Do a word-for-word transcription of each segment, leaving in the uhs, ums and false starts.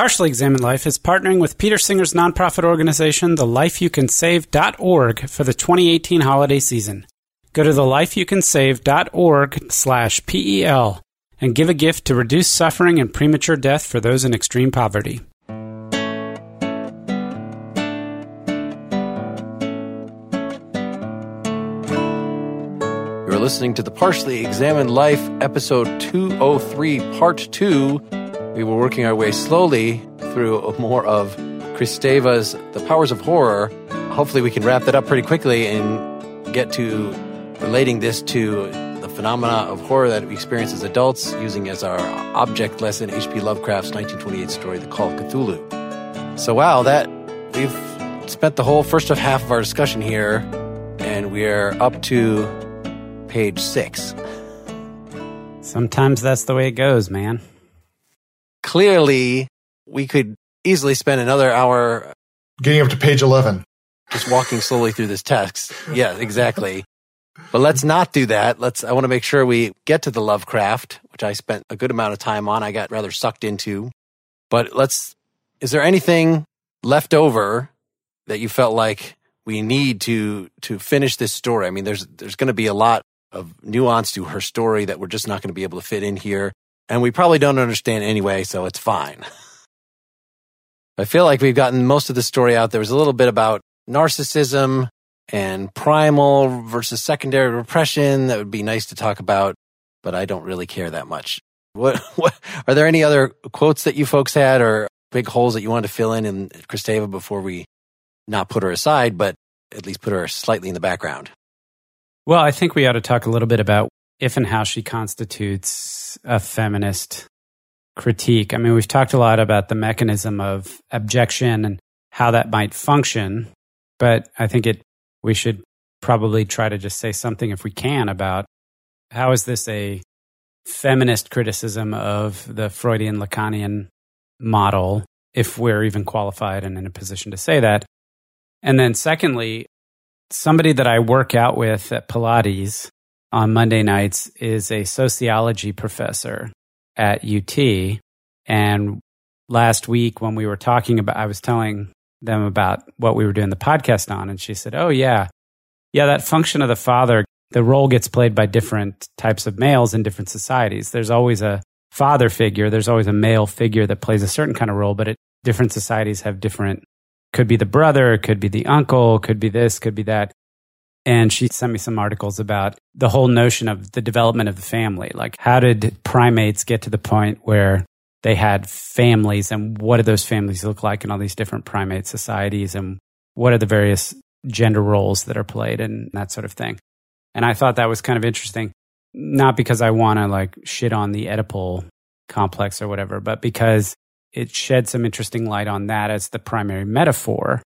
Partially Examined Life is partnering with Peter Singer's nonprofit organization, the life you can save dot org, for the twenty eighteen holiday season. Go to the life you can save dot org slash P E L and give a gift to reduce suffering and premature death for those in extreme poverty. You're listening to the Partially Examined Life, episode two oh three, part two. We were working our way slowly through more of Kristeva's The Powers of Horror. Hopefully we can wrap that up pretty quickly and get to relating this to the phenomena of horror that we experience as adults, using as our object lesson H P Lovecraft's nineteen twenty-eight story, The Call of Cthulhu. So wow, that we've spent the whole first half of our discussion here, and we're up to page six. Sometimes that's the way it goes, man. Clearly, we could easily spend another hour getting up to page eleven. Just walking slowly through this text. Yeah, exactly. But let's not do that. Let's. I want to make sure we get to the Lovecraft, which I spent a good amount of time on. I got rather sucked into. But let's. Is there anything left over that you felt like we need to to finish this story? I mean, there's there's going to be a lot of nuance to her story that we're just not going to be able to fit in here. And we probably don't understand anyway, so it's fine. I feel like we've gotten most of the story out. There was a little bit about narcissism and primal versus secondary repression that would be nice to talk about, but I don't really care that much. What, what are there any other quotes that you folks had or big holes that you wanted to fill in in Kristeva before we not put her aside, but at least put her slightly in the background? Well, I think we ought to talk a little bit about if and how she constitutes a feminist critique. I mean, we've talked a lot about the mechanism of abjection and how that might function, but I think it we should probably try to just say something, if we can, about how is this a feminist criticism of the Freudian Lacanian model, if we're even qualified and in a position to say that. And then secondly, somebody that I work out with at Pilates on Monday nights is a sociology professor at U T. And last week when we were talking about, I was telling them about what we were doing the podcast on. And she said, oh yeah, yeah, that function of the father, the role gets played by different types of males in different societies. There's always a father figure. There's always a male figure that plays a certain kind of role, but it, different societies have different, could be the brother, could be the uncle, could be this, could be that. And she sent me some articles about the whole notion of the development of the family. Like, how did primates get to the point where they had families, and what do those families look like in all these different primate societies, and what are the various gender roles that are played and that sort of thing. And I thought that was kind of interesting, not because I want to like shit on the Oedipal complex or whatever, but because it shed some interesting light on that as the primary metaphor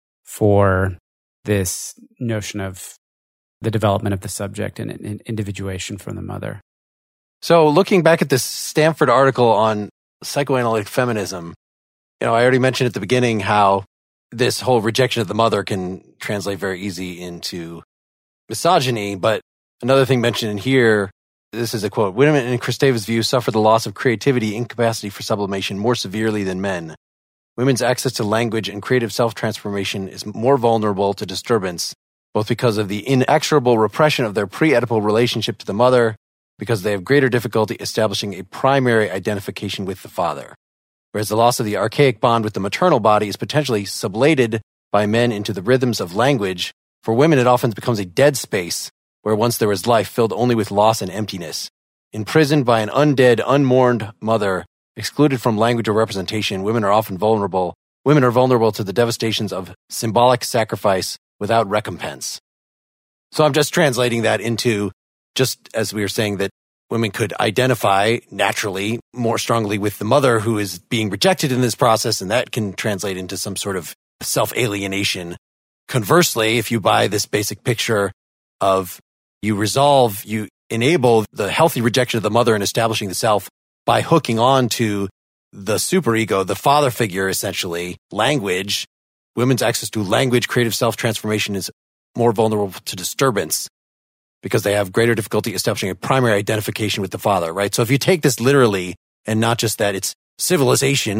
for this notion of the development of the subject and, and individuation from the mother. So looking back at this Stanford article on psychoanalytic feminism, you know, I already mentioned at the beginning how this whole rejection of the mother can translate very easy into misogyny. But another thing mentioned in here, this is a quote, women in Kristeva's view suffer the loss of creativity, incapacity for sublimation more severely than men. Women's access to language and creative self-transformation is more vulnerable to disturbance, both because of the inexorable repression of their pre-Oedipal relationship to the mother, because they have greater difficulty establishing a primary identification with the father. Whereas the loss of the archaic bond with the maternal body is potentially sublated by men into the rhythms of language, for women it often becomes a dead space, where once there was life filled only with loss and emptiness. Imprisoned by an undead, unmourned mother, excluded from language or representation, women are often vulnerable. Women are vulnerable to the devastations of symbolic sacrifice without recompense. So I'm just translating that into, just as we were saying that women could identify naturally more strongly with the mother who is being rejected in this process, and that can translate into some sort of self-alienation. Conversely, if you buy this basic picture of you resolve, you enable the healthy rejection of the mother and establishing the self by hooking on to the superego, the father figure, essentially, language, women's access to language, creative self-transformation is more vulnerable to disturbance because they have greater difficulty establishing a primary identification with the father, right? So if you take this literally and not just that it's civilization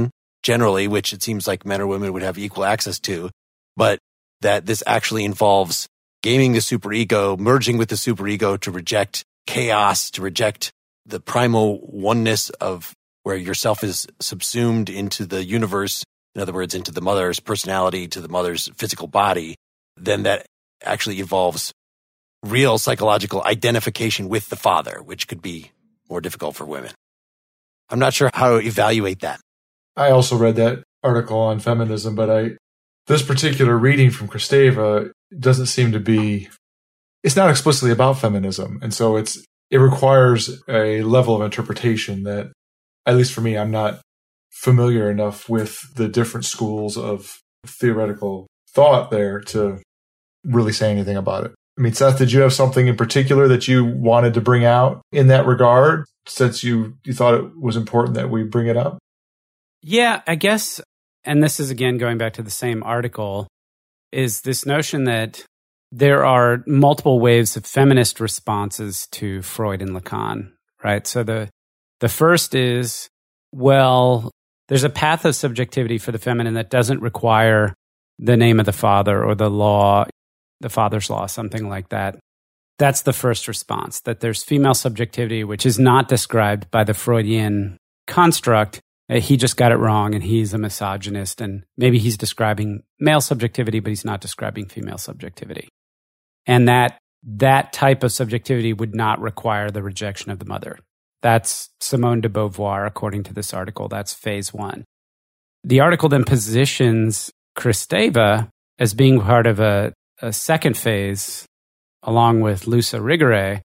generally, which it seems like men or women would have equal access to, but that this actually involves gaming the superego, merging with the superego to reject chaos, to reject the primal oneness of where yourself is subsumed into the universe, in other words, into the mother's personality, to the mother's physical body, then that actually involves real psychological identification with the father, which could be more difficult for women. I'm not sure how to evaluate that. I also read that article on feminism, but I this particular reading from Kristeva doesn't seem to be, it's not explicitly about feminism. And so it's it requires a level of interpretation that, at least for me, I'm not familiar enough with the different schools of theoretical thought there to really say anything about it. I mean, Seth, did you have something in particular that you wanted to bring out in that regard, since you, you thought it was important that we bring it up? Yeah, I guess, and this is again going back to the same article, is this notion that there are multiple waves of feminist responses to Freud and Lacan, right? So the the first is, well, there's a path of subjectivity for the feminine that doesn't require the name of the father or the law, the father's law, something like that. That's the first response, that there's female subjectivity, which is not described by the Freudian construct. He just got it wrong, and he's a misogynist, and maybe he's describing male subjectivity, but he's not describing female subjectivity. And that that type of subjectivity would not require the rejection of the mother. That's Simone de Beauvoir, according to this article. That's phase one. The article then positions Kristeva as being part of a, a second phase, along with Luce Irigaray,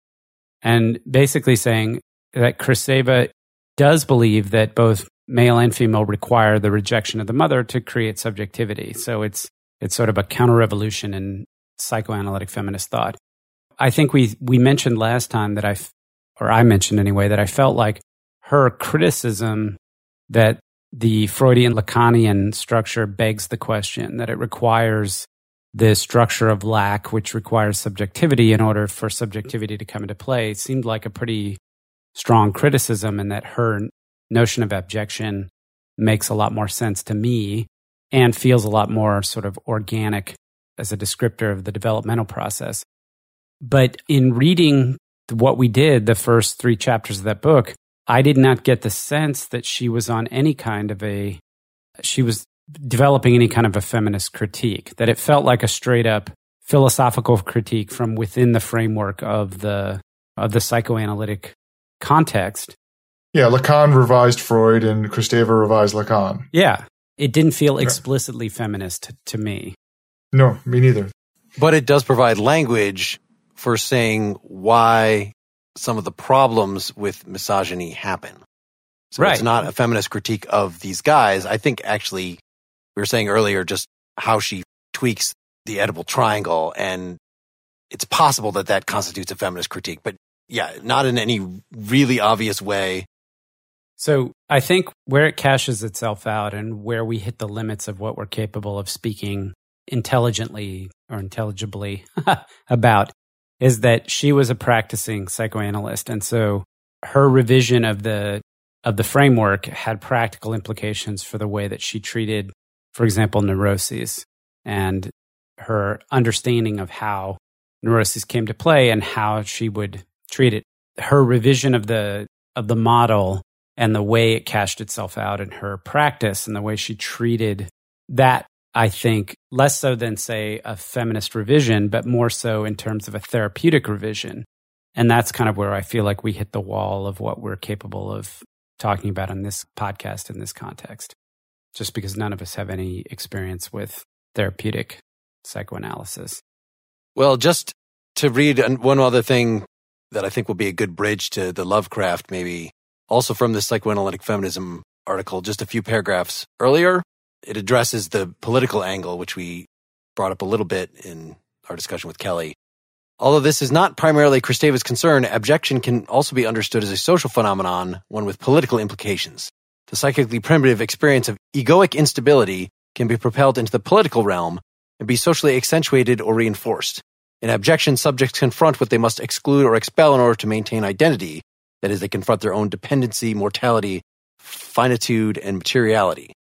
and basically saying that Kristeva does believe that both male and female require the rejection of the mother to create subjectivity. So it's it's sort of a counter-revolution in psychoanalytic feminist thought. I think we we mentioned last time that I, or I mentioned anyway, that I felt like her criticism that the Freudian Lacanian structure begs the question, that it requires the structure of lack, which requires subjectivity in order for subjectivity to come into play, seemed like a pretty strong criticism, and that her notion of abjection makes a lot more sense to me and feels a lot more sort of organic as a descriptor of the developmental process. But in reading what we did, the first three chapters of that book, I did not get the sense that she was on any kind of a, she was developing any kind of a feminist critique, that it felt like a straight up philosophical critique from within the framework of the, of the psychoanalytic context. Yeah, Lacan revised Freud and Kristeva revised Lacan. Yeah, it didn't feel explicitly feminist to me. No, me neither. But it does provide language for saying why some of the problems with misogyny happen. So right. It's not a feminist critique of these guys. I think actually, we were saying earlier just how she tweaks the edible triangle, and it's possible that that constitutes a feminist critique. But yeah, not in any really obvious way. So I think where it cashes itself out and where we hit the limits of what we're capable of speaking intelligently or intelligibly about is that she was a practicing psychoanalyst. And so her revision of the of the framework had practical implications for the way that she treated, for example, neuroses, and her understanding of how neuroses came to play and how she would treat it. Her revision of the of the model and the way it cashed itself out in her practice and the way she treated that, I think, less so than, say, a feminist revision, but more so in terms of a therapeutic revision. And that's kind of where I feel like we hit the wall of what we're capable of talking about on this podcast in this context, just because none of us have any experience with therapeutic psychoanalysis. Well, just to read one other thing that I think will be a good bridge to the Lovecraft, maybe also from the Psychoanalytic Feminism article, just a few paragraphs earlier. It addresses the political angle, which we brought up a little bit in our discussion with Kelly. Although this is not primarily Kristeva's concern, abjection can also be understood as a social phenomenon, one with political implications. The psychically primitive experience of egoic instability can be propelled into the political realm and be socially accentuated or reinforced. In abjection, subjects confront what they must exclude or expel in order to maintain identity. That is, they confront their own dependency, mortality, finitude, and materiality.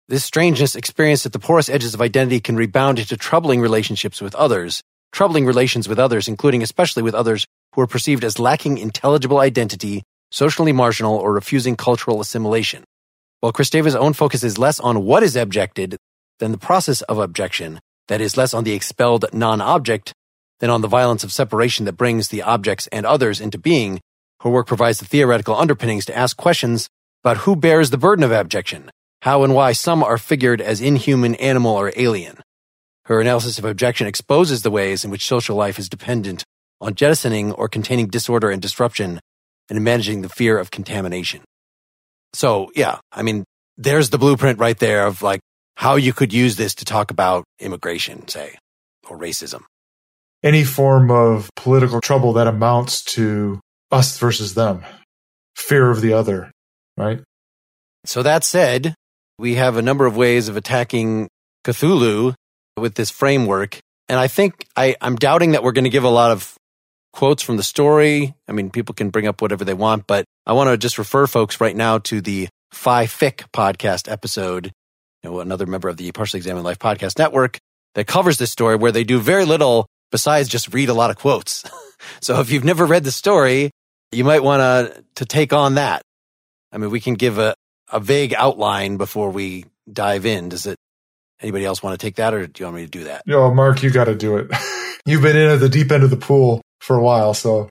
This strangeness experienced at the porous edges of identity can rebound into troubling relationships with others, troubling relations with others, including especially with others who are perceived as lacking intelligible identity, socially marginal, or refusing cultural assimilation. While Kristeva's own focus is less on what is abjected than the process of abjection, that is, less on the expelled non-object than on the violence of separation that brings the objects and others into being, her work provides the theoretical underpinnings to ask questions about who bears the burden of abjection, how and why some are figured as inhuman, animal, or alien. Her analysis of abjection exposes the ways in which social life is dependent on jettisoning or containing disorder and disruption and in managing the fear of contamination. So, yeah, I mean, there's the blueprint right there of like how you could use this to talk about immigration, say, or racism. Any form of political trouble that amounts to us versus them, fear of the other, right? So that said, we have a number of ways of attacking Cthulhu with this framework. And I think I, I'm doubting that we're going to give a lot of quotes from the story. I mean, people can bring up whatever they want, but I want to just refer folks right now to the Fi-Fic podcast episode, you know, another member of the Partially Examined Life podcast network that covers this story, where they do very little besides just read a lot of quotes. So if you've never read the story, you might want to to take on that. I mean, we can give a, a vague outline before we dive in. Does it? Anybody else want to take that, or do you want me to do that? Yo, Mark, you got to do it. You've been in at the deep end of the pool for a while, so.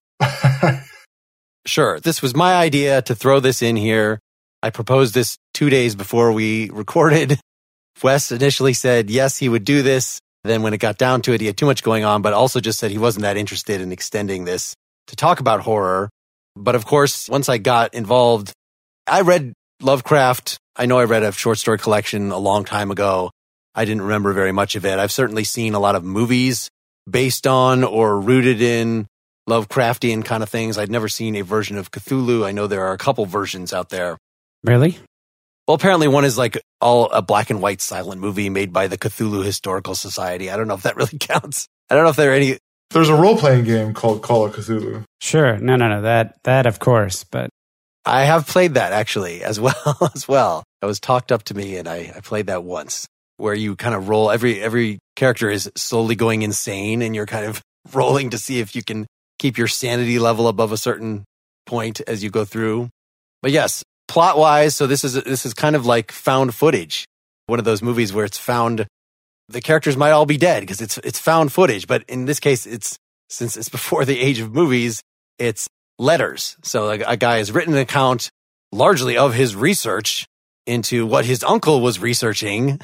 Sure. This was my idea to throw this in here. I proposed this two days before we recorded. Wes initially said, yes, he would do this. Then when it got down to it, he had too much going on, but also just said he wasn't that interested in extending this to talk about horror. But of course, once I got involved, I read Lovecraft. I know I read a short story collection a long time ago. I didn't remember very much of it. I've certainly seen a lot of movies based on or rooted in Lovecraftian kind of things. I'd never seen a version of Cthulhu. I know there are a couple versions out there. Really? Well, apparently one is like all a black and white silent movie made by the Cthulhu Historical Society. I don't know if that really counts. I don't know if there are any. There's a role-playing game called Call of Cthulhu. Sure. No, no, no. That, that of course, but. I have played that actually as well, as well. That was talked up to me and I, I played that once, where you kind of roll. Every, every character is slowly going insane and you're kind of rolling to see if you can keep your sanity level above a certain point as you go through. But yes, plot wise, so this is this is kind of like found footage. One of those movies where it's found, the characters might all be dead because it's it's found footage. But in this case, it's since it's before the age of movies, it's letters. So a, a guy has written an account largely of his research into what his uncle was researching.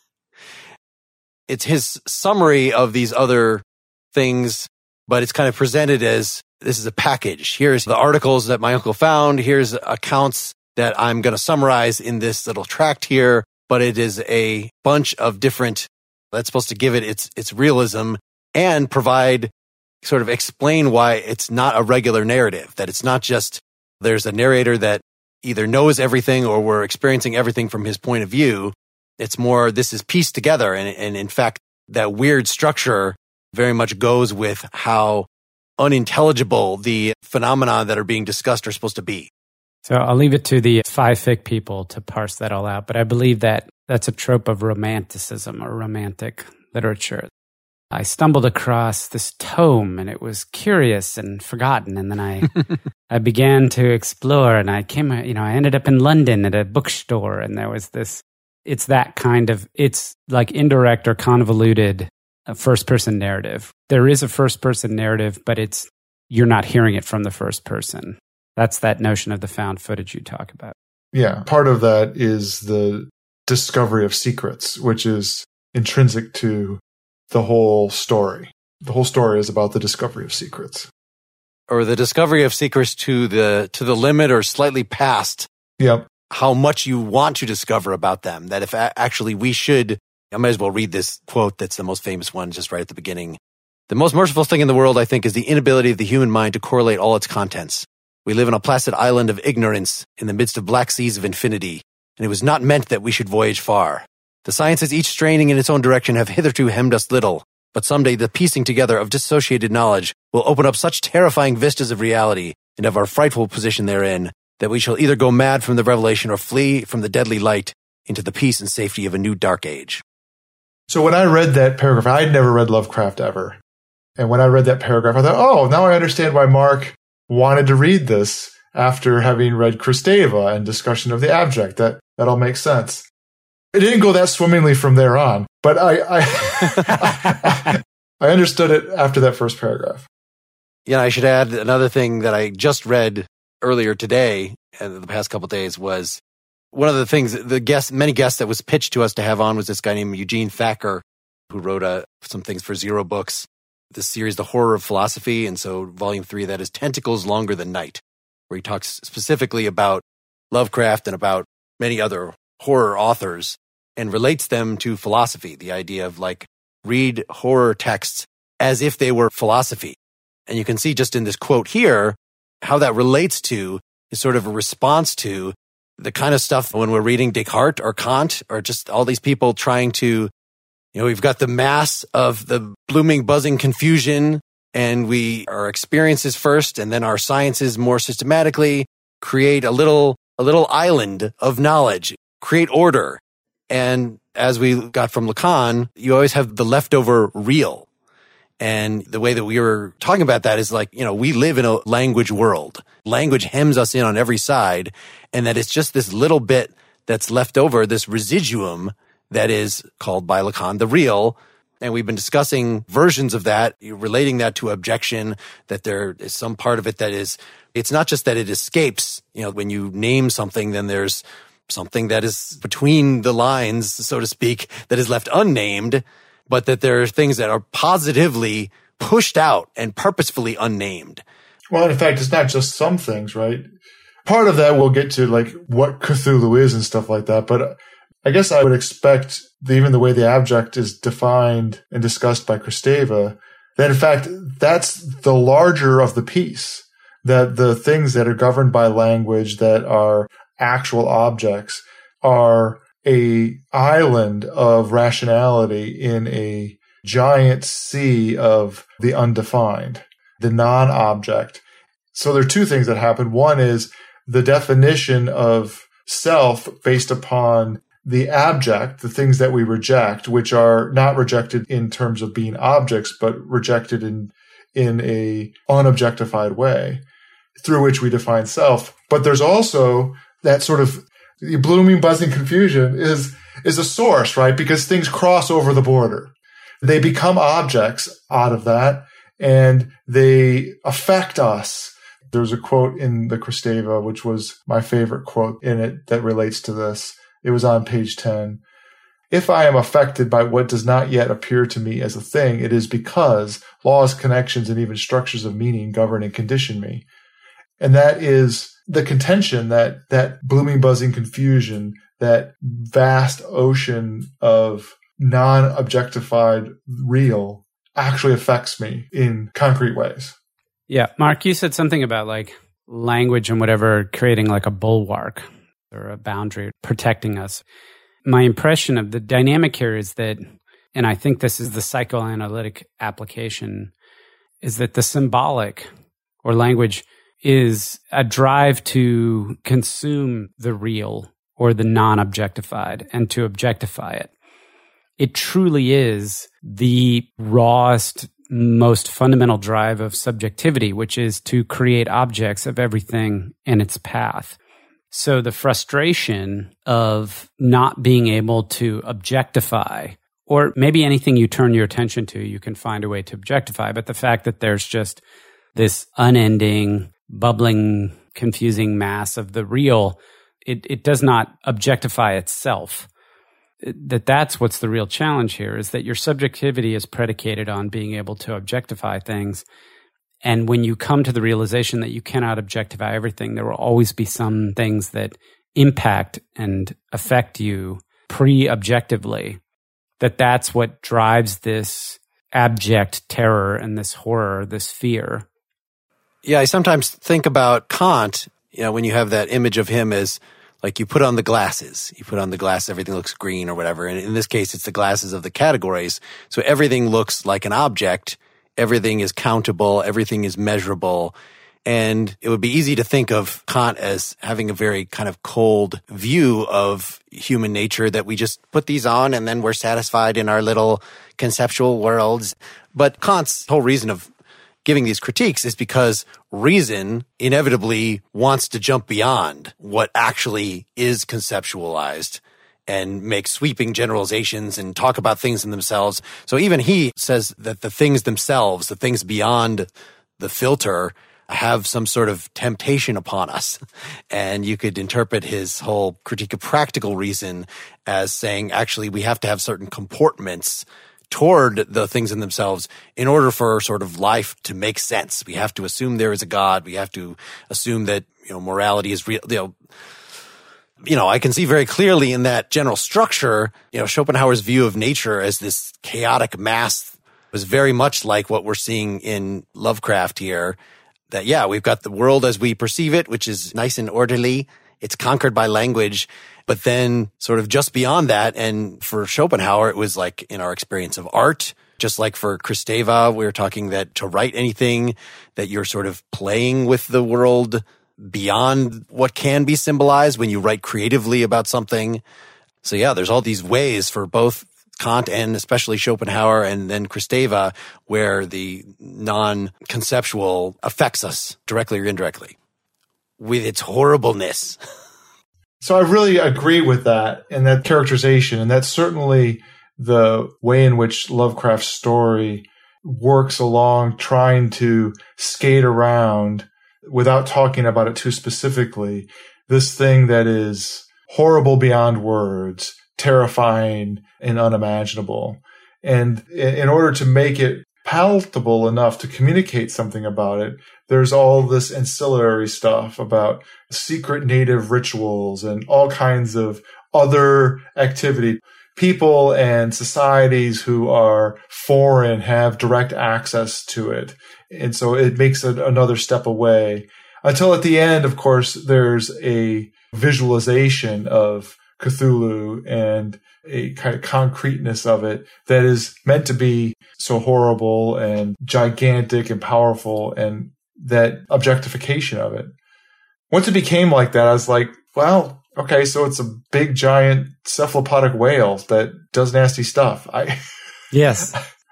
It's his summary of these other things, but it's kind of presented as this is a package. Here's the articles that my uncle found. Here's accounts that I'm going to summarize in this little tract here, but it is a bunch of different, that's supposed to give it its, its realism and provide, sort of explain why it's not a regular narrative, that it's not just there's a narrator that either knows everything or we're experiencing everything from his point of view. It's more, this is pieced together. And, and in fact, that weird structure very much goes with how unintelligible the phenomena that are being discussed are supposed to be. So I'll leave it to the Fi-Fic people to parse that all out. But I believe that that's a trope of romanticism or romantic literature. I stumbled across this tome and it was curious and forgotten. And then I I began to explore and I came, you know, I ended up in London at a bookstore and there was this, it's that kind of, it's like indirect or convoluted a first-person narrative. There is a first-person narrative, but it's you're not hearing it from the first person. That's that notion of the found footage you talk about. Yeah, part of that is the discovery of secrets, which is intrinsic to the whole story. The whole story is about the discovery of secrets. Or the discovery of secrets to the to the limit or slightly past yep. how much you want to discover about them. That if a- actually we should... I might as well read this quote that's the most famous one just right at the beginning. The most merciful thing in the world, I think, is the inability of the human mind to correlate all its contents. We live on a placid island of ignorance in the midst of black seas of infinity, and it was not meant that we should voyage far. The sciences, each straining in its own direction, have hitherto hemmed us little, but someday the piecing together of dissociated knowledge will open up such terrifying vistas of reality and of our frightful position therein that we shall either go mad from the revelation or flee from the deadly light into the peace and safety of a new dark age. So when I read that paragraph, I'd never read Lovecraft ever. And when I read that paragraph, I thought, oh, now I understand why Mark wanted to read this after having read Kristeva and Discussion of the Abject. That, that all makes sense. It didn't go that swimmingly from there on, but I, I, I, I understood it after that first paragraph. Yeah, I should add another thing that I just read earlier today and the past couple of days was one of the things, the guests, many guests that was pitched to us to have on was this guy named Eugene Thacker, who wrote uh, some things for Zero Books, the series, The Horror of Philosophy. And so volume three of that is Tentacles Longer Than Night, where he talks specifically about Lovecraft and about many other horror authors and relates them to philosophy, the idea of like read horror texts as if they were philosophy. And you can see just in this quote here, how that relates to is sort of a response to the kind of stuff when we're reading Descartes or Kant or just all these people trying to, you know, we've got the mass of the blooming, buzzing confusion and we, our experiences first and then our sciences more systematically create a little, a little island of knowledge, create order. And as we got from Lacan, you always have the leftover real. And the way that we were talking about that is like, you know, we live in a language world. Language hems us in on every side. And that it's just this little bit that's left over, this residuum that is called by Lacan the real. And we've been discussing versions of that, relating that to objection, that there is some part of it that is, it's not just that it escapes. You know, when you name something, then there's something that is between the lines, so to speak, that is left unnamed. But that there are things that are positively pushed out and purposefully unnamed. Well, in fact, it's not just some things, right? Part of that we'll get to, like what Cthulhu is and stuff like that. But I guess I would expect, even the way the abject is defined and discussed by Kristeva, that in fact, that's the larger of the piece. That the things that are governed by language that are actual objects are a island of rationality in a giant sea of the undefined, the non-object. So there are two things that happen. One is the definition of self based upon the abject, the things that we reject, which are not rejected in terms of being objects, but rejected in, in a unobjectified way through which we define self. But there's also that sort of the blooming, buzzing confusion is, is a source, right? Because things cross over the border. They become objects out of that and they affect us. There's a quote in the Kristeva, which was my favorite quote in it that relates to this. It was on page ten. If I am affected by what does not yet appear to me as a thing, it is because laws, connections, and even structures of meaning govern and condition me. And that is the contention that that blooming, buzzing confusion, that vast ocean of non-objectified real actually affects me in concrete ways. Yeah. Mark, you said something about like language and whatever creating like a bulwark or a boundary protecting us. My impression of the dynamic here is that, and I think this is the psychoanalytic application, is that the symbolic or language is a drive to consume the real or the non-objectified and to objectify it. It truly is the rawest, most fundamental drive of subjectivity, which is to create objects of everything in its path. So the frustration of not being able to objectify, or maybe anything you turn your attention to, you can find a way to objectify, but the fact that there's just this unending, bubbling, confusing mass of the real, it, it does not objectify itself. That that's what's the real challenge here, is that your subjectivity is predicated on being able to objectify things. And when you come to the realization that you cannot objectify everything, there will always be some things that impact and affect you pre-objectively, that that's what drives this abject terror and this horror, this fear. Yeah, I sometimes think about Kant, you know, when you have that image of him as like you put on the glasses, you put on the glass, everything looks green or whatever. And in this case, it's the glasses of the categories. So everything looks like an object. Everything is countable. Everything is measurable. And it would be easy to think of Kant as having a very kind of cold view of human nature, that we just put these on and then we're satisfied in our little conceptual worlds. But Kant's whole reason of giving these critiques is because reason inevitably wants to jump beyond what actually is conceptualized and make sweeping generalizations and talk about things in themselves. So even he says that the things themselves, the things beyond the filter, have some sort of temptation upon us. And you could interpret his whole critique of practical reason as saying, actually, we have to have certain comportments toward the things in themselves in order for sort of life to make sense. We have to assume there is a God. We have to assume that, you know, morality is real. You know, you know, I can see very clearly in that general structure, you know, Schopenhauer's view of nature as this chaotic mass was very much like what we're seeing in Lovecraft here. That, yeah, we've got the world as we perceive it, which is nice and orderly. It's conquered by language. But then sort of just beyond that, and for Schopenhauer, it was like in our experience of art, just like for Kristeva, we were talking that to write anything, that you're sort of playing with the world beyond what can be symbolized when you write creatively about something. So yeah, there's all these ways for both Kant and especially Schopenhauer and then Kristeva where the non-conceptual affects us directly or indirectly with its horribleness. So I really agree with that and that characterization. And that's certainly the way in which Lovecraft's story works along trying to skate around without talking about it too specifically. This thing that is horrible beyond words, terrifying and unimaginable. And in order to make it palatable enough to communicate something about it, there's all this ancillary stuff about secret native rituals and all kinds of other activity. People and societies who are foreign have direct access to it. And so it makes it another step away. Until at the end, of course, there's a visualization of Cthulhu and a kind of concreteness of it that is meant to be so horrible and gigantic and powerful, and that objectification of it. Once it became like that, I was like, well, okay, so it's a big, giant cephalopodic whale that does nasty stuff. I Yes.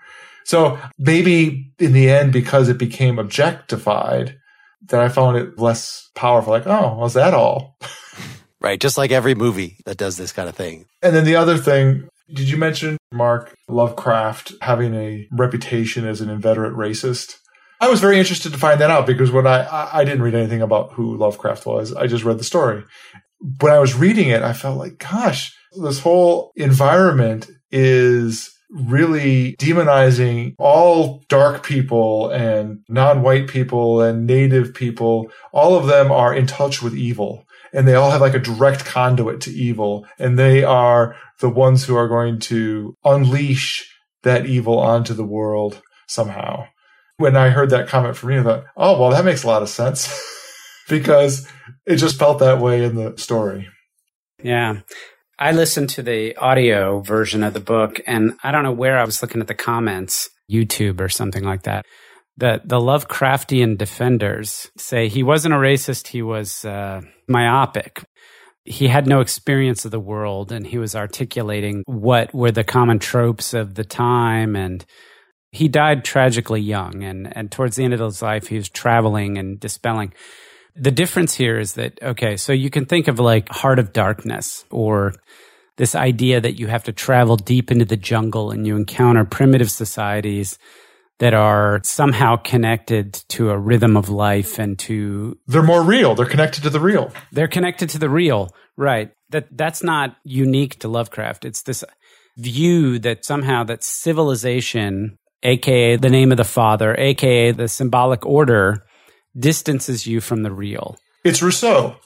So maybe in the end, because it became objectified, that I found it less powerful. Like, oh, was that all? Right, just like every movie that does this kind of thing. And then the other thing, did you mention, Mark, Lovecraft having a reputation as an inveterate racist? I was very interested to find that out because when I, I, I didn't read anything about who Lovecraft was. I just read the story. When I was reading it, I felt like, gosh, this whole environment is really demonizing all dark people and non-white people and native people. All of them are in touch with evil. And they all have like a direct conduit to evil. And they are the ones who are going to unleash that evil onto the world somehow. When I heard that comment from you, I thought, oh, well, that makes a lot of sense because it just felt that way in the story. Yeah. I listened to the audio version of the book, and I don't know where I was looking at the comments, YouTube or something like that. The, the Lovecraftian defenders say he wasn't a racist, he was uh, myopic. He had no experience of the world, and he was articulating what were the common tropes of the time, and he died tragically young, and, and towards the end of his life, he was traveling and dispelling. The difference here is that, okay, so you can think of like Heart of Darkness, or this idea that you have to travel deep into the jungle and you encounter primitive societies that are somehow connected to a rhythm of life and to... They're more real. They're connected to the real. They're connected to the real, right. That That's not unique to Lovecraft. It's this view that somehow that civilization, a k a the name of the father, a k a the symbolic order, distances you from the real. It's Rousseau.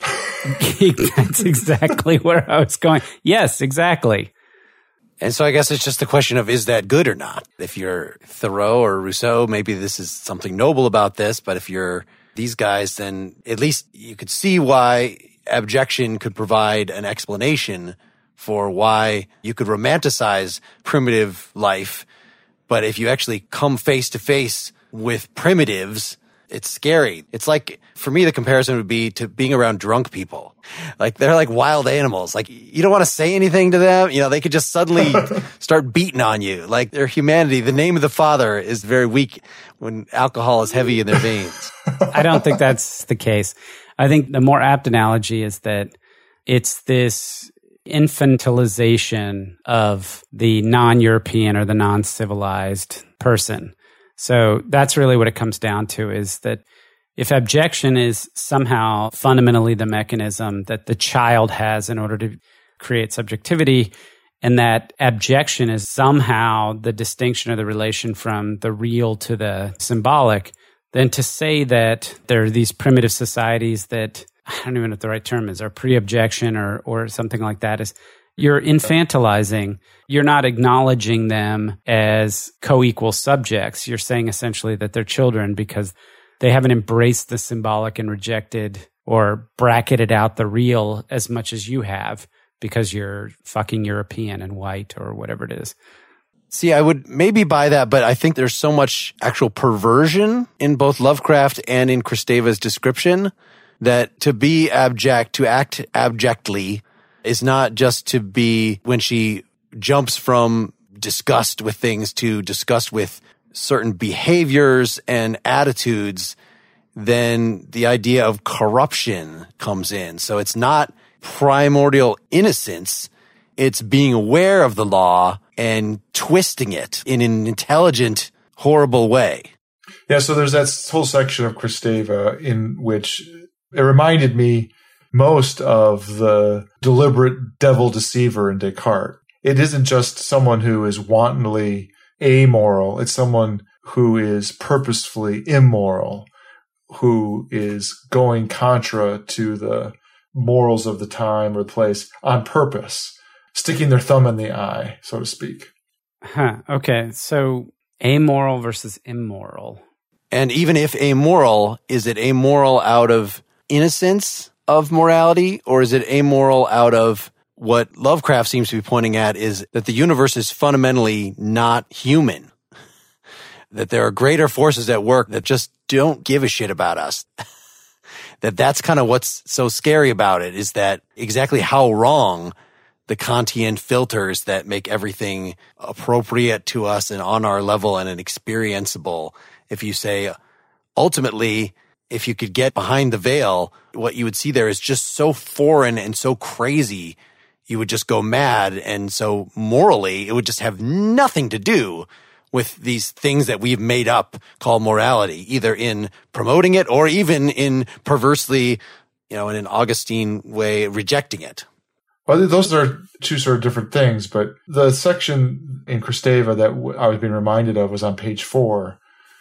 That's exactly where I was going. Yes, exactly. And so I guess it's just a question of, is that good or not? If you're Thoreau or Rousseau, maybe this is something noble about this. But if you're these guys, then at least you could see why abjection could provide an explanation for why you could romanticize primitive life. But if you actually come face to face with primitives, It's scary. It's like, for me, the comparison would be to being around drunk people. Like, they're like wild animals. Like, you don't want to say anything to them. You know, they could just suddenly start beating on you. Like, their humanity, the name of the Father is very weak when alcohol is heavy in their veins. I don't think that's the case. I think the more apt analogy is that it's this infantilization of the non-European or the non-civilized person. So that's really what it comes down to, is that if abjection is somehow fundamentally the mechanism that the child has in order to create subjectivity, and that abjection is somehow the distinction or the relation from the real to the symbolic, then to say that there are these primitive societies that, I don't even know what the right term is, are pre-abjection or or something like that, is you're infantilizing. You're not acknowledging them as co-equal subjects. You're saying essentially that they're children because they haven't embraced the symbolic and rejected or bracketed out the real as much as you have because you're fucking European and white or whatever it is. See, I would maybe buy that, but I think there's so much actual perversion in both Lovecraft and in Kristeva's description that to be abject, to act abjectly, is not just to be when she jumps from disgust with things to disgust with certain behaviors and attitudes. Then the idea of corruption comes in. So it's not primordial innocence. It's being aware of the law and twisting it in an intelligent, horrible way. Yeah, so there's that whole section of Kristeva in which it reminded me most of the deliberate devil deceiver in Descartes. It isn't just someone who is wantonly amoral. It's someone who is purposefully immoral, who is going contra to the morals of the time or the place on purpose, sticking their thumb in the eye, so to speak. Huh. Okay. So amoral versus immoral. And even if amoral, is it amoral out of innocence of morality, or is it amoral out of what Lovecraft seems to be pointing at, is that the universe is fundamentally not human? That there are greater forces at work that just don't give a shit about us. That that's kind of what's so scary about it, is that exactly how wrong the Kantian filters that make everything appropriate to us and on our level and experienceable. If you say, ultimately, if you could get behind the veil, what you would see there is just so foreign and so crazy, you would just go mad. And so morally, it would just have nothing to do with these things that we've made up called morality, either in promoting it or even in perversely, you know, in an Augustine way, rejecting it. Well, those are two sort of different things, but the section in Kristeva that I was being reminded of was on page four.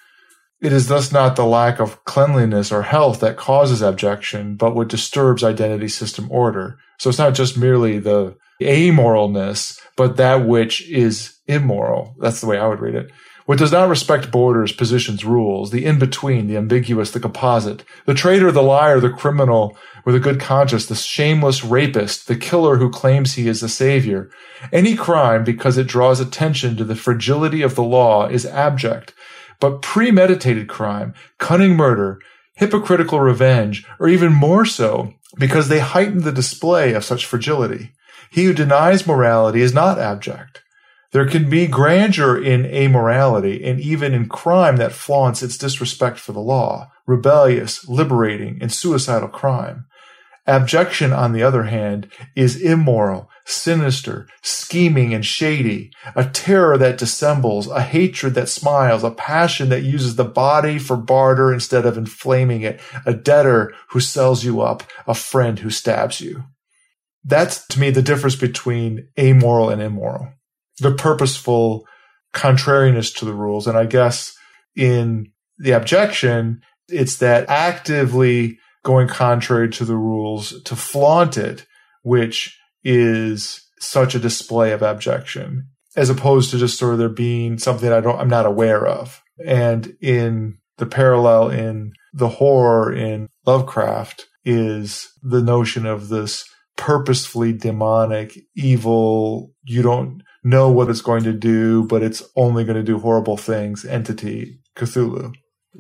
It is thus not the lack of cleanliness or health that causes abjection, but what disturbs identity system order. So it's not just merely the amoralness, but that which is immoral. That's the way I would read it. What does not respect borders, positions, rules, the in-between, the ambiguous, the composite, the traitor, the liar, the criminal with a good conscience, the shameless rapist, the killer who claims he is the savior. Any crime, because it draws attention to the fragility of the law, is abject. But premeditated crime, cunning murder, hypocritical revenge, or even more so, because they heighten the display of such fragility. He who denies morality is not abject. There can be grandeur in amorality and even in crime that flaunts its disrespect for the law, rebellious, liberating, and suicidal crime. Abjection, on the other hand, is immoral, sinister, scheming, and shady, a terror that dissembles, a hatred that smiles, a passion that uses the body for barter instead of inflaming it, a debtor who sells you up, a friend who stabs you. That's, to me, the difference between amoral and immoral. The purposeful contrariness to the rules. And I guess in the abjection, it's that actively going contrary to the rules to flaunt it, which is such a display of abjection, as opposed to just sort of there being something I don't, I'm not aware of. And in the parallel in the horror in Lovecraft is the notion of this purposefully demonic, evil, you don't know what it's going to do, but it's only going to do horrible things, entity, Cthulhu. Right.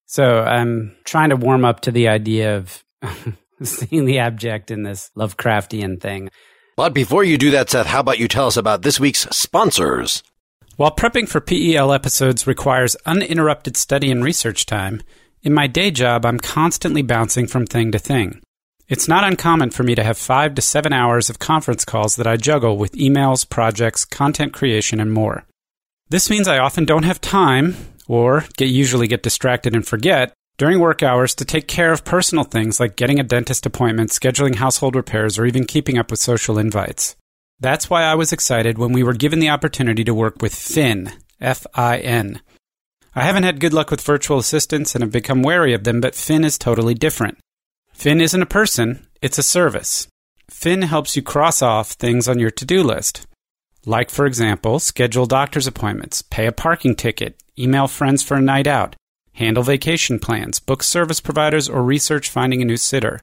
So I'm trying to warm up to the idea of seeing the abject in this Lovecraftian thing. But before you do that, Seth, how about you tell us about this week's sponsors? While prepping for P E L episodes requires uninterrupted study and research time, in my day job, I'm constantly bouncing from thing to thing. It's not uncommon for me to have five to seven hours of conference calls that I juggle with emails, projects, content creation, and more. This means I often don't have time, or get usually get distracted and forget, during work hours to take care of personal things like getting a dentist appointment, scheduling household repairs, or even keeping up with social invites. That's why I was excited when we were given the opportunity to work with Fin, F I N. I haven't had good luck with virtual assistants and have become wary of them, but Fin is totally different. Fin isn't a person, it's a service. Fin helps you cross off things on your to-do list. Like, for example, schedule doctor's appointments, pay a parking ticket, email friends for a night out, handle vacation plans, book service providers, or research finding a new sitter.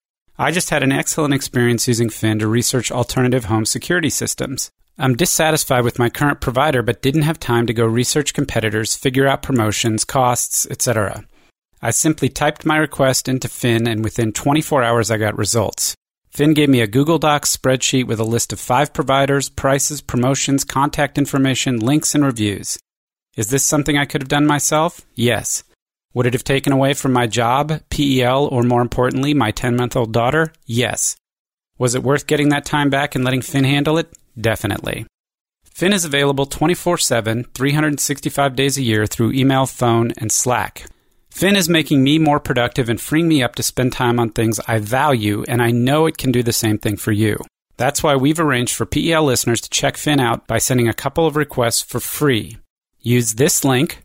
I just had an excellent experience using Fin to research alternative home security systems. I'm dissatisfied with my current provider, but didn't have time to go research competitors, figure out promotions, costs, et cetera. I simply typed my request into Fin, and within twenty-four hours I got results. Fin gave me a Google Docs spreadsheet with a list of five providers, prices, promotions, contact information, links, and reviews. Is this something I could have done myself? Yes. Would it have taken away from my job, P E L, or more importantly, my ten-month-old daughter? Yes. Was it worth getting that time back and letting Fin handle it? Definitely. Fin is available twenty-four seven, three hundred sixty-five days a year through email, phone, and Slack. Fin is making me more productive and freeing me up to spend time on things I value, and I know it can do the same thing for you. That's why we've arranged for P E L listeners to check Fin out by sending a couple of requests for free. Use this link,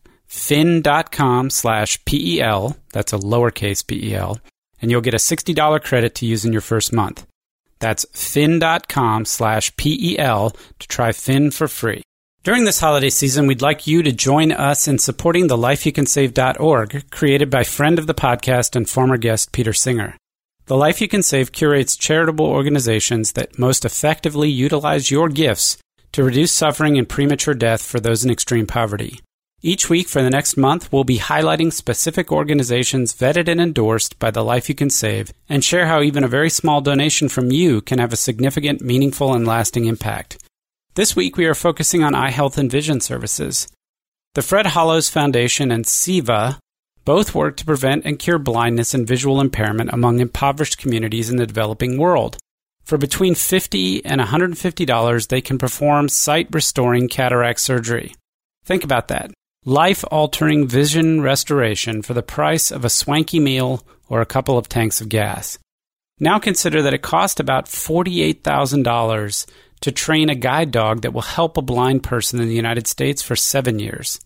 fin.com slash PEL, that's a lowercase P E L, and you'll get a sixty dollars credit to use in your first month. That's fin.com slash PEL to try Fin for free. During this holiday season, we'd like you to join us in supporting the life you can save dot org, created by friend of the podcast and former guest Peter Singer. The Life You Can Save curates charitable organizations that most effectively utilize your gifts to reduce suffering and premature death for those in extreme poverty. Each week for the next month, we'll be highlighting specific organizations vetted and endorsed by the Life You Can Save and share how even a very small donation from you can have a significant, meaningful, and lasting impact. This week, we are focusing on eye health and vision services. The Fred Hollows Foundation and SIVA both work to prevent and cure blindness and visual impairment among impoverished communities in the developing world. For between fifty dollars and one hundred fifty dollars, they can perform sight-restoring cataract surgery. Think about that. Life-altering vision restoration for the price of a swanky meal or a couple of tanks of gas. Now consider that it cost about forty-eight thousand dollars to train a guide dog that will help a blind person in the United States for seven years.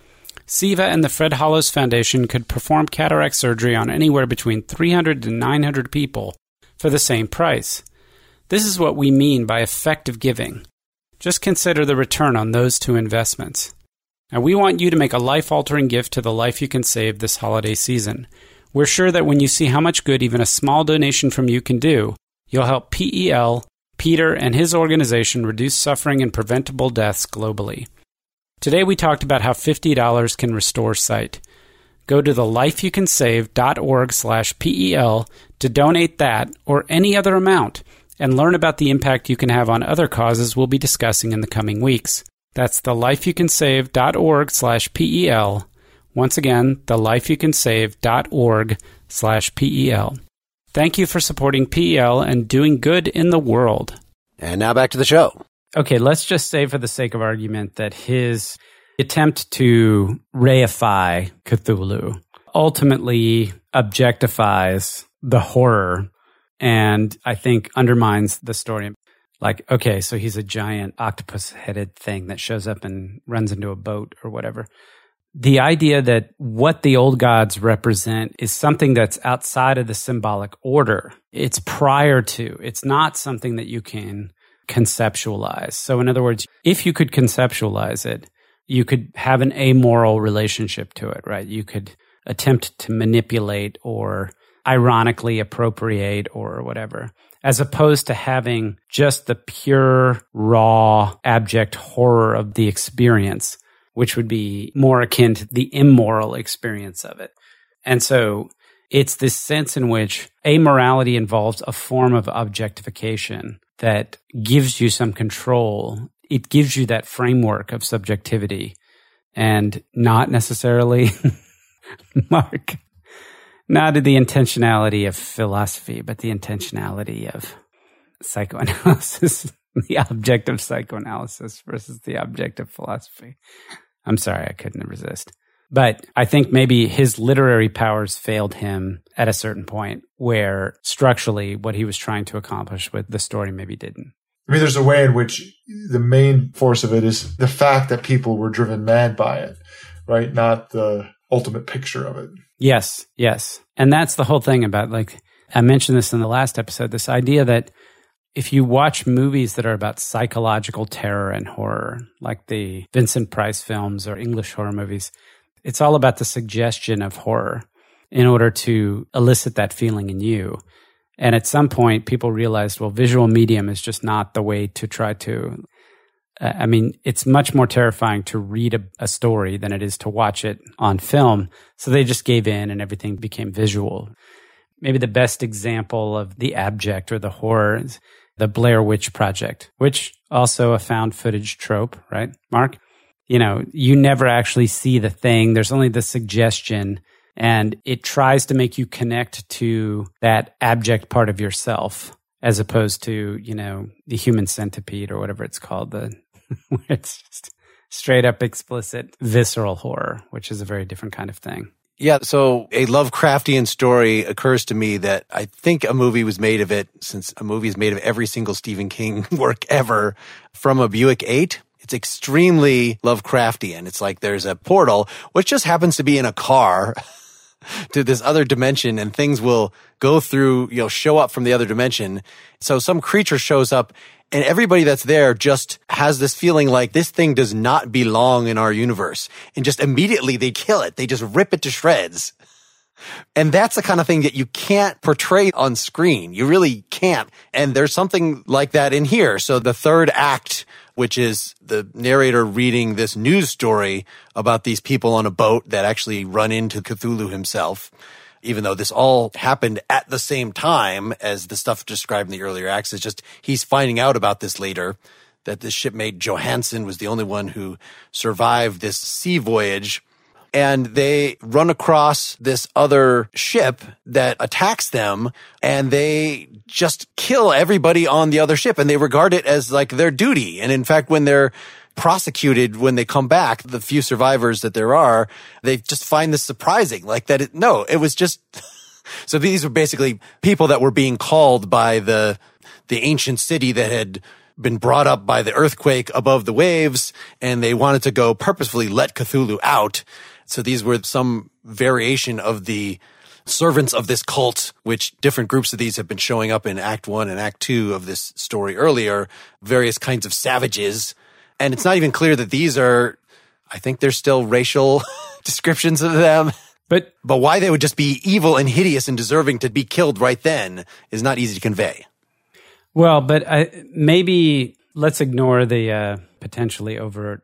SIVA and the Fred Hollows Foundation could perform cataract surgery on anywhere between three hundred to nine hundred people for the same price. This is what we mean by effective giving. Just consider the return on those two investments. And we want you to make a life-altering gift to the Life You Can Save this holiday season. We're sure that when you see how much good even a small donation from you can do, you'll help P E L, Peter, and his organization reduce suffering and preventable deaths globally. Today we talked about how fifty dollars can restore sight. Go to the life you can save dot org slash P E L to donate that or any other amount and learn about the impact you can have on other causes we'll be discussing in the coming weeks. That's the life you can save dot org slash P E L. Once again, the life you can save dot org slash P E L. Thank you for supporting P E L and doing good in the world. And now back to the show. Okay, let's just say for the sake of argument that his attempt to reify Cthulhu ultimately objectifies the horror and I think undermines the story. Like, okay, so he's a giant octopus-headed thing that shows up and runs into a boat or whatever. The idea that what the old gods represent is something that's outside of the symbolic order. It's prior to. It's not something that you can conceptualize. So in other words, if you could conceptualize it, you could have an amoral relationship to it, right? You could attempt to manipulate or ironically appropriate or whatever, as opposed to having just the pure, raw, abject horror of the experience, which would be more akin to the immoral experience of it. And so it's this sense in which amorality involves a form of objectification that gives you some control. It gives you that framework of subjectivity and not necessarily, Mark, not the intentionality of philosophy, but the intentionality of psychoanalysis, the object of psychoanalysis versus the object of philosophy. I'm sorry, I couldn't resist. But I think maybe his literary powers failed him at a certain point where structurally what he was trying to accomplish with the story maybe didn't. I mean, there's a way in which the main force of it is the fact that people were driven mad by it, right? Not the ultimate picture of it. Yes, yes. And that's the whole thing about, like, I mentioned this in the last episode, this idea that if you watch movies that are about psychological terror and horror, like the Vincent Price films or English horror movies, it's all about the suggestion of horror in order to elicit that feeling in you. And at some point, people realized, well, visual medium is just not the way to try to... Uh, I mean, it's much more terrifying to read a, a story than it is to watch it on film. So they just gave in and everything became visual. Maybe the best example of the abject or the horror is the Blair Witch Project, which also a found footage trope, right, Mark? You know, you never actually see the thing. There's only the suggestion, and it tries to make you connect to that abject part of yourself as opposed to, you know, the human centipede or whatever it's called, the where it's just straight up explicit visceral horror, which is a very different kind of thing. Yeah, so a Lovecraftian story occurs to me that I think a movie was made of it, since a movie is made of every single Stephen King work ever, from a Buick eight. It's extremely Lovecraftian. It's like there's a portal, which just happens to be in a car to this other dimension, and things will go through, you know, show up from the other dimension. So some creature shows up, and everybody that's there just has this feeling like this thing does not belong in our universe. And just immediately they kill it. They just rip it to shreds. And that's the kind of thing that you can't portray on screen. You really can't. And there's something like that in here. So the third act, which is the narrator reading this news story about these people on a boat that actually run into Cthulhu himself, even though this all happened at the same time as the stuff described in the earlier acts. It's just he's finding out about this later, that this shipmate Johansson was the only one who survived this sea voyage. And they run across this other ship that attacks them, and they just kill everybody on the other ship, and they regard it as like their duty. And in fact, when they're prosecuted, when they come back, the few survivors that there are, they just find this surprising, like that it, no, it was just, so these were basically people that were being called by the, the ancient city that had been brought up by the earthquake above the waves, and they wanted to go purposefully let Cthulhu out. So these were some variation of the servants of this cult, which different groups of these have been showing up in Act One and Act Two of this story earlier, various kinds of savages. And it's not even clear that these are, I think there's still racial descriptions of them. But, but why they would just be evil and hideous and deserving to be killed right then is not easy to convey. Well, but I, maybe let's ignore the uh, potentially overt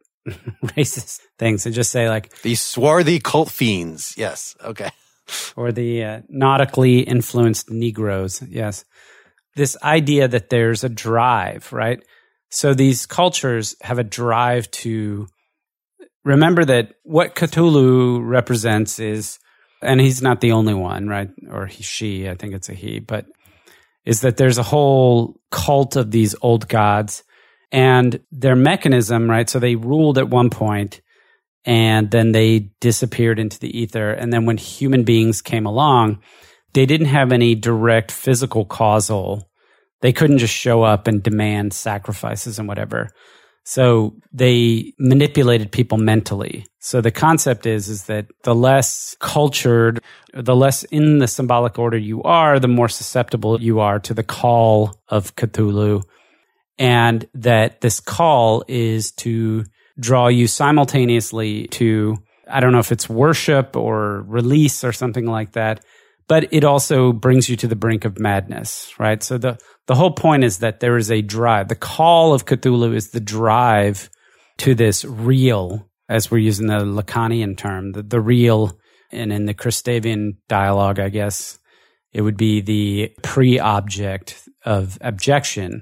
racist things and just say like... These swarthy cult fiends. Yes. Okay. Or the uh, nautically influenced Negroes. Yes. This idea that there's a drive, right? So these cultures have a drive to... Remember that what Cthulhu represents is, and he's not the only one, right? Or he, she, I think it's a he, but is that there's a whole cult of these old gods. And their mechanism, right? So they ruled at one point, and then they disappeared into the ether. And then when human beings came along, they didn't have any direct physical causal. They couldn't just show up and demand sacrifices and whatever. So they manipulated people mentally. So the concept is, is that the less cultured, the less in the symbolic order you are, the more susceptible you are to the call of Cthulhu. And that this call is to draw you simultaneously to, I don't know if it's worship or release or something like that, but it also brings you to the brink of madness, right? So the, the whole point is that there is a drive. The call of Cthulhu is the drive to this real, as we're using the Lacanian term, the, the real And in the Christavian dialogue, I guess, it would be the pre-object of abjection.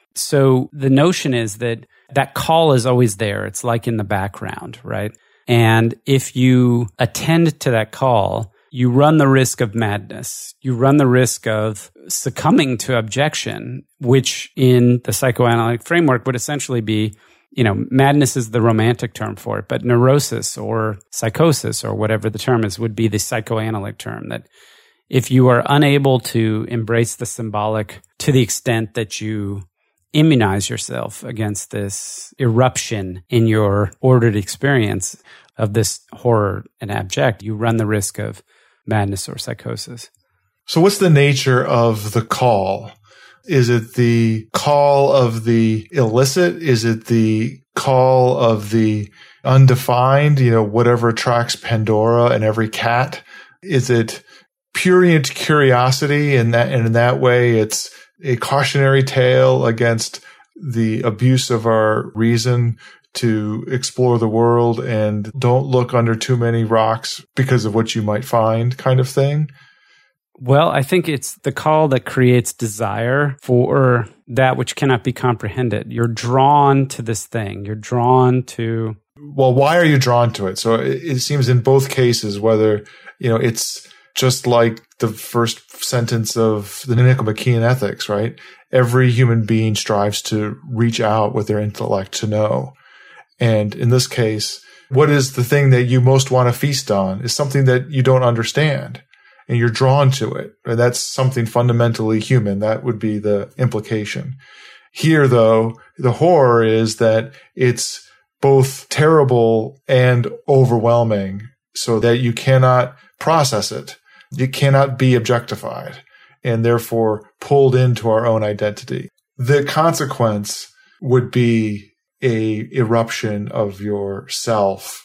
So the notion is that that call is always there. It's like in the background, right? And if you attend to that call, you run the risk of madness. You run the risk of succumbing to abjection, which in the psychoanalytic framework would essentially be, you know, madness is the romantic term for it, but neurosis or psychosis or whatever the term is would be the psychoanalytic term. That if you are unable to embrace the symbolic to the extent that you immunize yourself against this eruption in your ordered experience of this horror and abject, you run the risk of madness or psychosis. So what's the nature of the call? Is it the call of the illicit? Is it the call of the undefined, you know, whatever attracts Pandora and every cat? Is it prurient curiosity, and that, and in that way it's a cautionary tale against the abuse of our reason to explore the world and don't look under too many rocks because of what you might find kind of thing? Well, I think it's the call that creates desire for that which cannot be comprehended. You're drawn to this thing. You're drawn to... Well, why are you drawn to it? So it, it seems in both cases, whether, you know, it's just like the first sentence of the Nicomachean Ethics, right? Every human being strives to reach out with their intellect to know. And in this case, what is the thing that you most want to feast on is something that you don't understand, and you're drawn to it. And that's something fundamentally human. That would be the implication. Here, though, the horror is that it's both terrible and overwhelming so that you cannot process it. You cannot be objectified and therefore pulled into our own identity. The consequence would be a eruption of yourself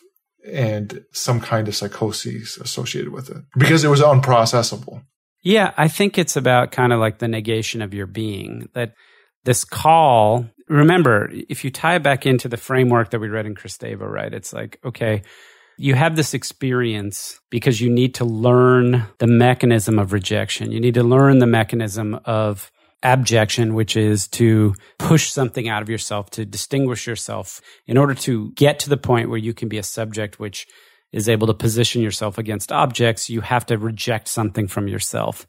and some kind of psychoses associated with it because it was unprocessable. Yeah, I think it's about kind of like the negation of your being, that this call, remember, if you tie it back into the framework that we read in Kristeva, right, it's like, okay, you have this experience because you need to learn the mechanism of rejection. You need to learn the mechanism of abjection, which is to push something out of yourself, to distinguish yourself in order to get to the point where you can be a subject which is able to position yourself against objects. You have to reject something from yourself.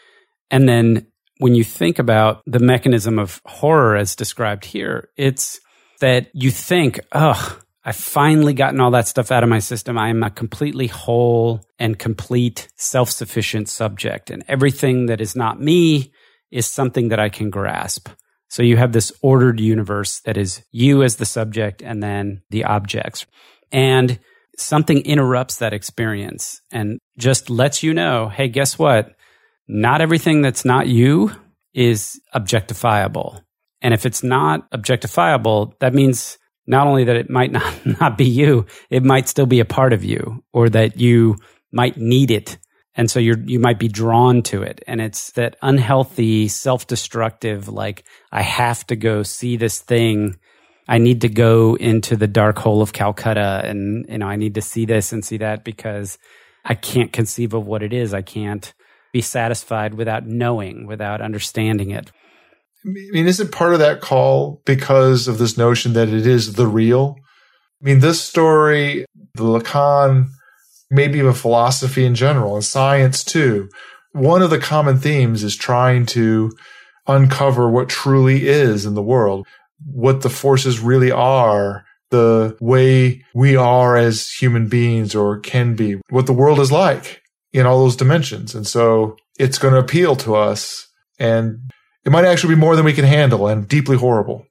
And then when you think about the mechanism of horror as described here, it's that you think, oh, I've finally gotten all that stuff out of my system. I am a completely whole and complete self-sufficient subject, and everything that is not me is something that I can grasp. So you have this ordered universe that is you as the subject and then the objects. And something interrupts that experience and just lets you know, hey, guess what? Not everything that's not you is objectifiable. And if it's not objectifiable, that means not only that it might not, not be you, it might still be a part of you, or that you might need it. And so you're, you might be drawn to it. And it's that unhealthy, self-destructive, like, I have to go see this thing. I need to go into the dark hole of Calcutta, and, you know, I need to see this and see that because I can't conceive of what it is. I can't be satisfied without knowing, without understanding it. I mean, is it part of that call because of this notion that it is the real? I mean, this story, the Lacan, maybe even philosophy in general, and science too, one of the common themes is trying to uncover what truly is in the world, what the forces really are, the way we are as human beings or can be, what the world is like in all those dimensions. And so it's going to appeal to us, and it might actually be more than we can handle and deeply horrible.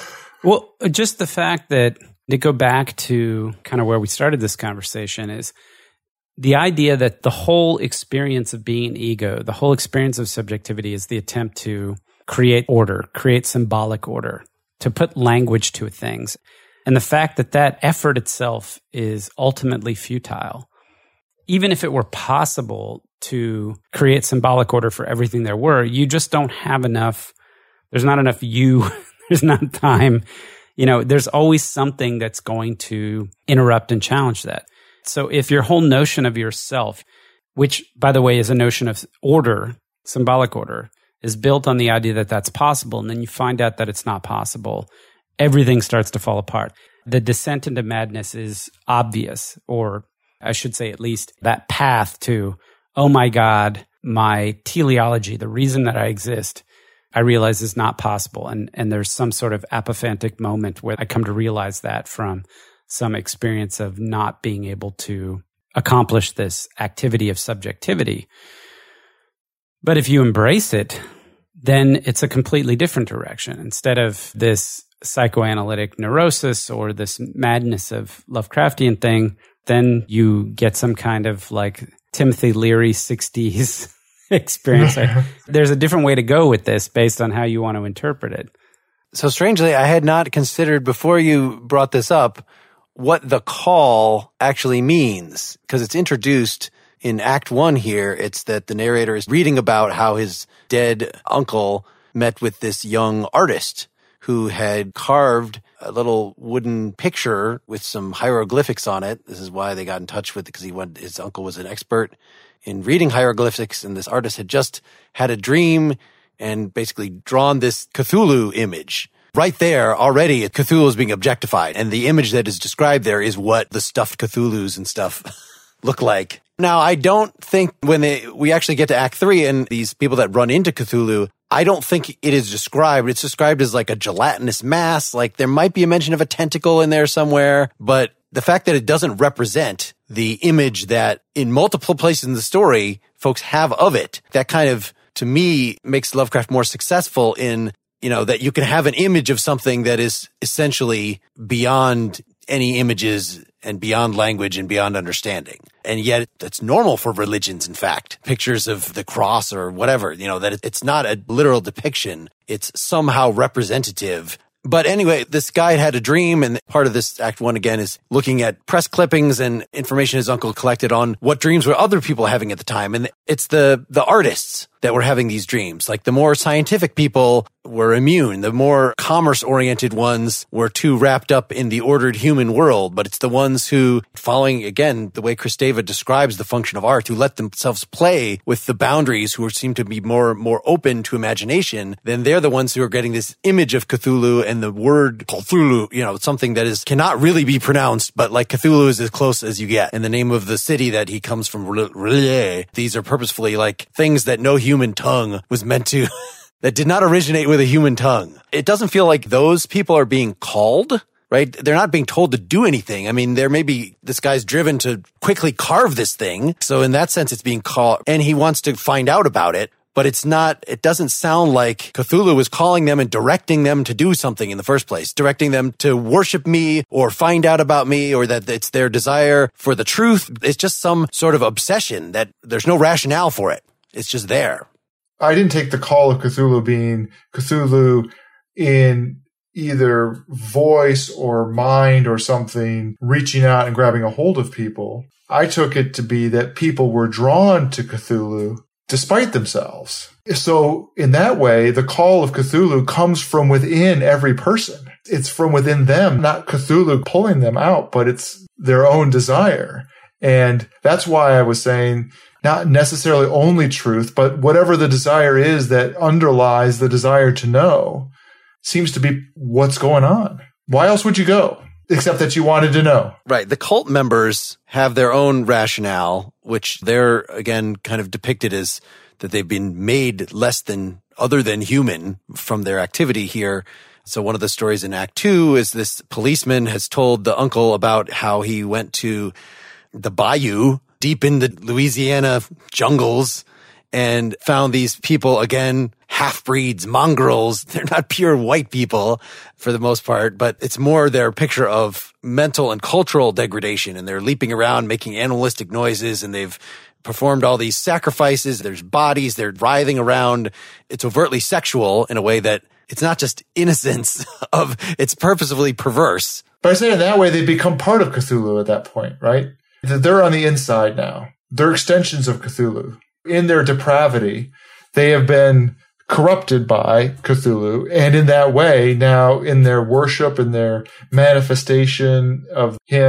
Well, just the fact that, to go back to kind of where we started this conversation, is the idea that the whole experience of being an ego, the whole experience of subjectivity is the attempt to create order, create symbolic order, to put language to things. And the fact that that effort itself is ultimately futile. Even if it were possible to create symbolic order for everything there were, you just don't have enough. There's not enough you. There's not time. You know, there's always something that's going to interrupt and challenge that. So if your whole notion of yourself, which, by the way, is a notion of order, symbolic order, is built on the idea that that's possible, and then you find out that it's not possible, everything starts to fall apart. The descent into madness is obvious, or I should say at least that path to, oh my God, my teleology, the reason that I exist, I realize is not possible. And, and there's some sort of apophantic moment where I come to realize that from some experience of not being able to accomplish this activity of subjectivity. But if you embrace it, then it's a completely different direction. Instead of this psychoanalytic neurosis or this madness of Lovecraftian thing, then you get some kind of like Timothy Leary sixties experience. There's a different way to go with this based on how you want to interpret it. So strangely, I had not considered before you brought this up what the call actually means, because it's introduced in Act One here. It's that the narrator is reading about how his dead uncle met with this young artist who had carved a little wooden picture with some hieroglyphics on it. This is why they got in touch with it, because he went, his uncle was an expert in reading hieroglyphics, and this artist had just had a dream and basically drawn this Cthulhu image. Right there, already, Cthulhu is being objectified, and the image that is described there is what the stuffed Cthulhus and stuff look like. Now, I don't think when they, we actually get to Act Three and these people that run into Cthulhu, I don't think it is described. It's described as like a gelatinous mass. Like there might be a mention of a tentacle in there somewhere, but the fact that it doesn't represent the image that in multiple places in the story folks have of it, that kind of, to me, makes Lovecraft more successful in, you know, that you can have an image of something that is essentially beyond any images and beyond language and beyond understanding. And yet that's normal for religions, in fact. Pictures of the cross or whatever, you know, that it's not a literal depiction. It's somehow representative. But anyway, this guy had a dream, and part of this Act One, again, is looking at press clippings and information his uncle collected on what dreams were other people having at the time. And it's the, the artists that were having these dreams. Like the more scientific people were immune. The more commerce-oriented ones were too wrapped up in the ordered human world. But it's the ones who, following, again, the way Kristeva describes the function of art, who let themselves play with the boundaries, who seem to be more more open to imagination, then they're the ones who are getting this image of Cthulhu and the word Cthulhu, you know, something that is cannot really be pronounced, but like Cthulhu is as close as you get. And the name of the city that he comes from, R'lyeh, these are purposefully like things that no human tongue was meant to... that did not originate with a human tongue. It doesn't feel like those people are being called, right? They're not being told to do anything. I mean, there may be, this guy's driven to quickly carve this thing. So in that sense, it's being called, and he wants to find out about it. But it's not, it doesn't sound like Cthulhu is calling them and directing them to do something in the first place, directing them to worship me or find out about me, or that it's their desire for the truth. It's just some sort of obsession that there's no rationale for it. It's just there. I didn't take the call of Cthulhu being Cthulhu in either voice or mind or something reaching out and grabbing a hold of people. I took it to be that people were drawn to Cthulhu despite themselves. So in that way, the call of Cthulhu comes from within every person. It's from within them, not Cthulhu pulling them out, but it's their own desire. And that's why I was saying not necessarily only truth, but whatever the desire is that underlies the desire to know seems to be what's going on. Why else would you go? Except that you wanted to know. Right. The cult members have their own rationale, which they're, again, kind of depicted as that they've been made less than, other than human from their activity here. So one of the stories in Act Two is this policeman has told the uncle about how he went to the bayou deep in the Louisiana jungles and found these people, again, half-breeds, mongrels. They're not pure white people for the most part, but it's more their picture of mental and cultural degradation. And they're leaping around, making animalistic noises, and they've performed all these sacrifices. There's bodies, they're writhing around. It's overtly sexual in a way that it's not just innocence of, it's purposefully perverse. By saying it that way, they become part of Cthulhu at that point, right? They're on the inside now. They're extensions of Cthulhu. In their depravity, they have been corrupted by Cthulhu. And in that way, now in their worship and their manifestation of him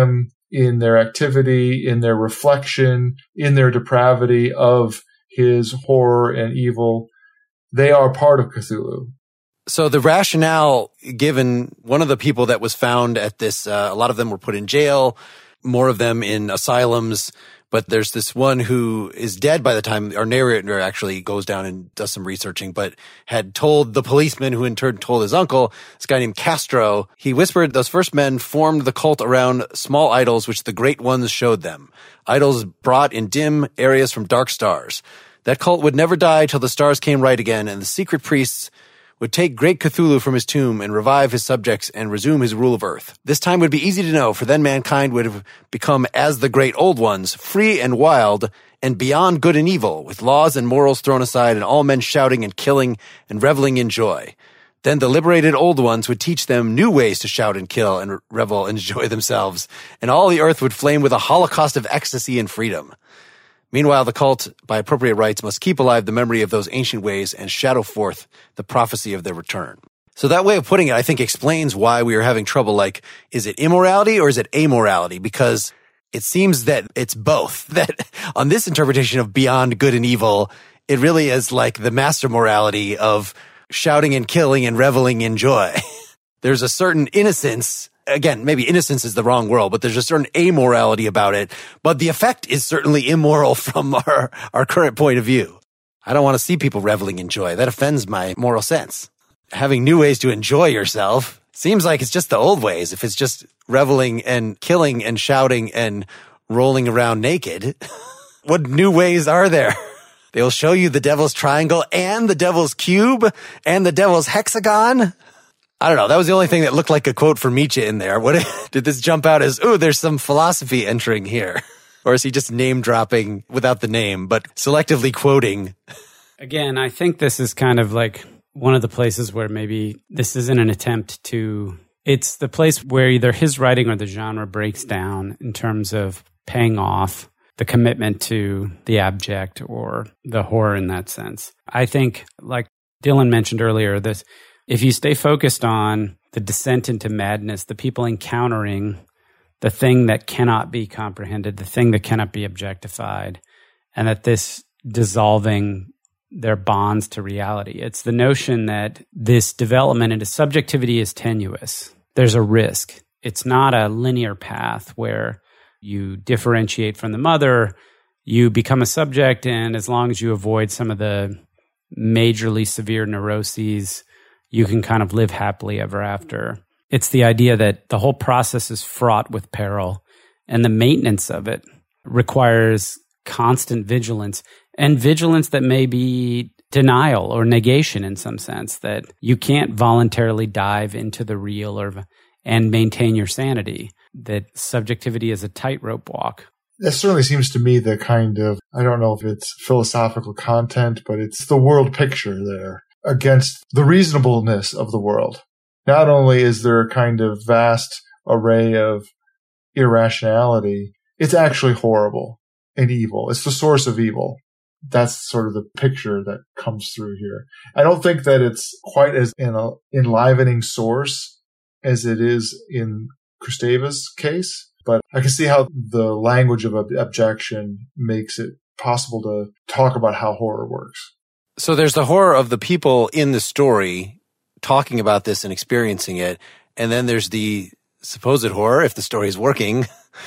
in their activity, in their reflection, in their depravity of his horror and evil. They are part of Cthulhu. So the rationale given, one of the people that was found at this, uh, a lot of them were put in jail, more of them in asylums, but there's this one who is dead by the time our narrator actually goes down and does some researching, but had told the policeman, who in turn told his uncle, this guy named Castro, he whispered those first men formed the cult around small idols which the great ones showed them. Idols brought in dim areas from dark stars. That cult would never die till the stars came right again, and the secret priests would take great Cthulhu from his tomb and revive his subjects and resume his rule of earth. This time would be easy to know, for then mankind would have become as the great old ones, free and wild and beyond good and evil, with laws and morals thrown aside and all men shouting and killing and reveling in joy. Then the liberated old ones would teach them new ways to shout and kill and revel and enjoy themselves, and all the earth would flame with a holocaust of ecstasy and freedom. Meanwhile, the cult, by appropriate rites, must keep alive the memory of those ancient ways and shadow forth the prophecy of their return. So that way of putting it, I think, explains why we are having trouble. Like, is it immorality or is it amorality? Because it seems that it's both. That on this interpretation of beyond good and evil, it really is like the master morality of shouting and killing and reveling in joy. There's a certain innocence. Again, maybe innocence is the wrong word, but there's a certain amorality about it. But the effect is certainly immoral from our, our current point of view. I don't want to see people reveling in joy. That offends my moral sense. Having new ways to enjoy yourself seems like it's just the old ways. If it's just reveling and killing and shouting and rolling around naked, what new ways are there? They will show you the devil's triangle and the devil's cube and the devil's hexagon. I don't know. That was the only thing that looked like a quote from Nietzsche in there. What did this jump out as, ooh, there's some philosophy entering here? Or is he just name dropping without the name, but selectively quoting? Again, I think this is kind of like one of the places where maybe this isn't an attempt to, it's the place where either his writing or the genre breaks down in terms of paying off the commitment to the abject or the horror in that sense. I think, like Dylan mentioned earlier, this, if you stay focused on the descent into madness, the people encountering the thing that cannot be comprehended, the thing that cannot be objectified, and that this dissolving their bonds to reality. It's the notion that this development into subjectivity is tenuous. There's a risk. It's not a linear path where you differentiate from the mother, you become a subject, and as long as you avoid some of the majorly severe neuroses, you can kind of live happily ever after. It's the idea that the whole process is fraught with peril, and the maintenance of it requires constant vigilance, and vigilance that may be denial or negation in some sense, that you can't voluntarily dive into the real or and maintain your sanity, that subjectivity is a tightrope walk. That certainly seems to me the kind of, I don't know if it's philosophical content, but it's the world picture there against the reasonableness of the world. Not only is there a kind of vast array of irrationality, it's actually horrible and evil. It's the source of evil. That's sort of the picture that comes through here. I don't think that it's quite as an enlivening source as it is in Kristeva's case, but I can see how the language of abjection makes it possible to talk about how horror works. So there's the horror of the people in the story talking about this and experiencing it, and then there's the supposed horror, if the story is working,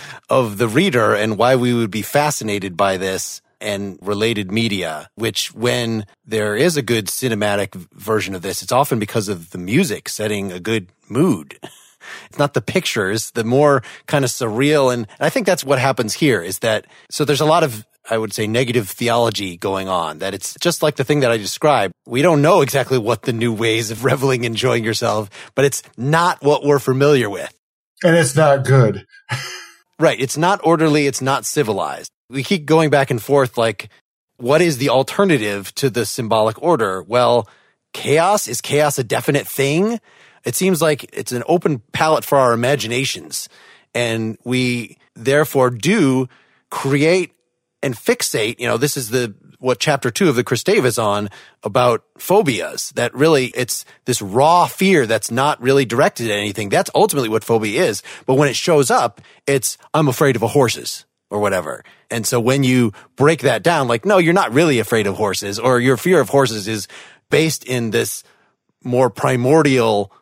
of the reader and why we would be fascinated by this and related media, which when there is a good cinematic version of this, it's often because of the music setting a good mood. It's not the pictures, the more kind of surreal. And I think that's what happens here is that, so there's a lot of, I would say, negative theology going on, that it's just like the thing that I described. We don't know exactly what the new ways of reveling, enjoying yourself, but it's not what we're familiar with. And it's not good. Right. It's not orderly. It's not civilized. We keep going back and forth like, what is the alternative to the symbolic order? Well, chaos? Is chaos a definite thing? It seems like it's an open palette for our imaginations. And we therefore do create and fixate. You know, this is the what chapter two of the Kristeva is on, about phobias, that really it's this raw fear that's not really directed at anything. That's ultimately what phobia is. But when it shows up, it's, I'm afraid of horses or whatever. And so when you break that down, like, no, you're not really afraid of horses, or your fear of horses is based in this more primordial,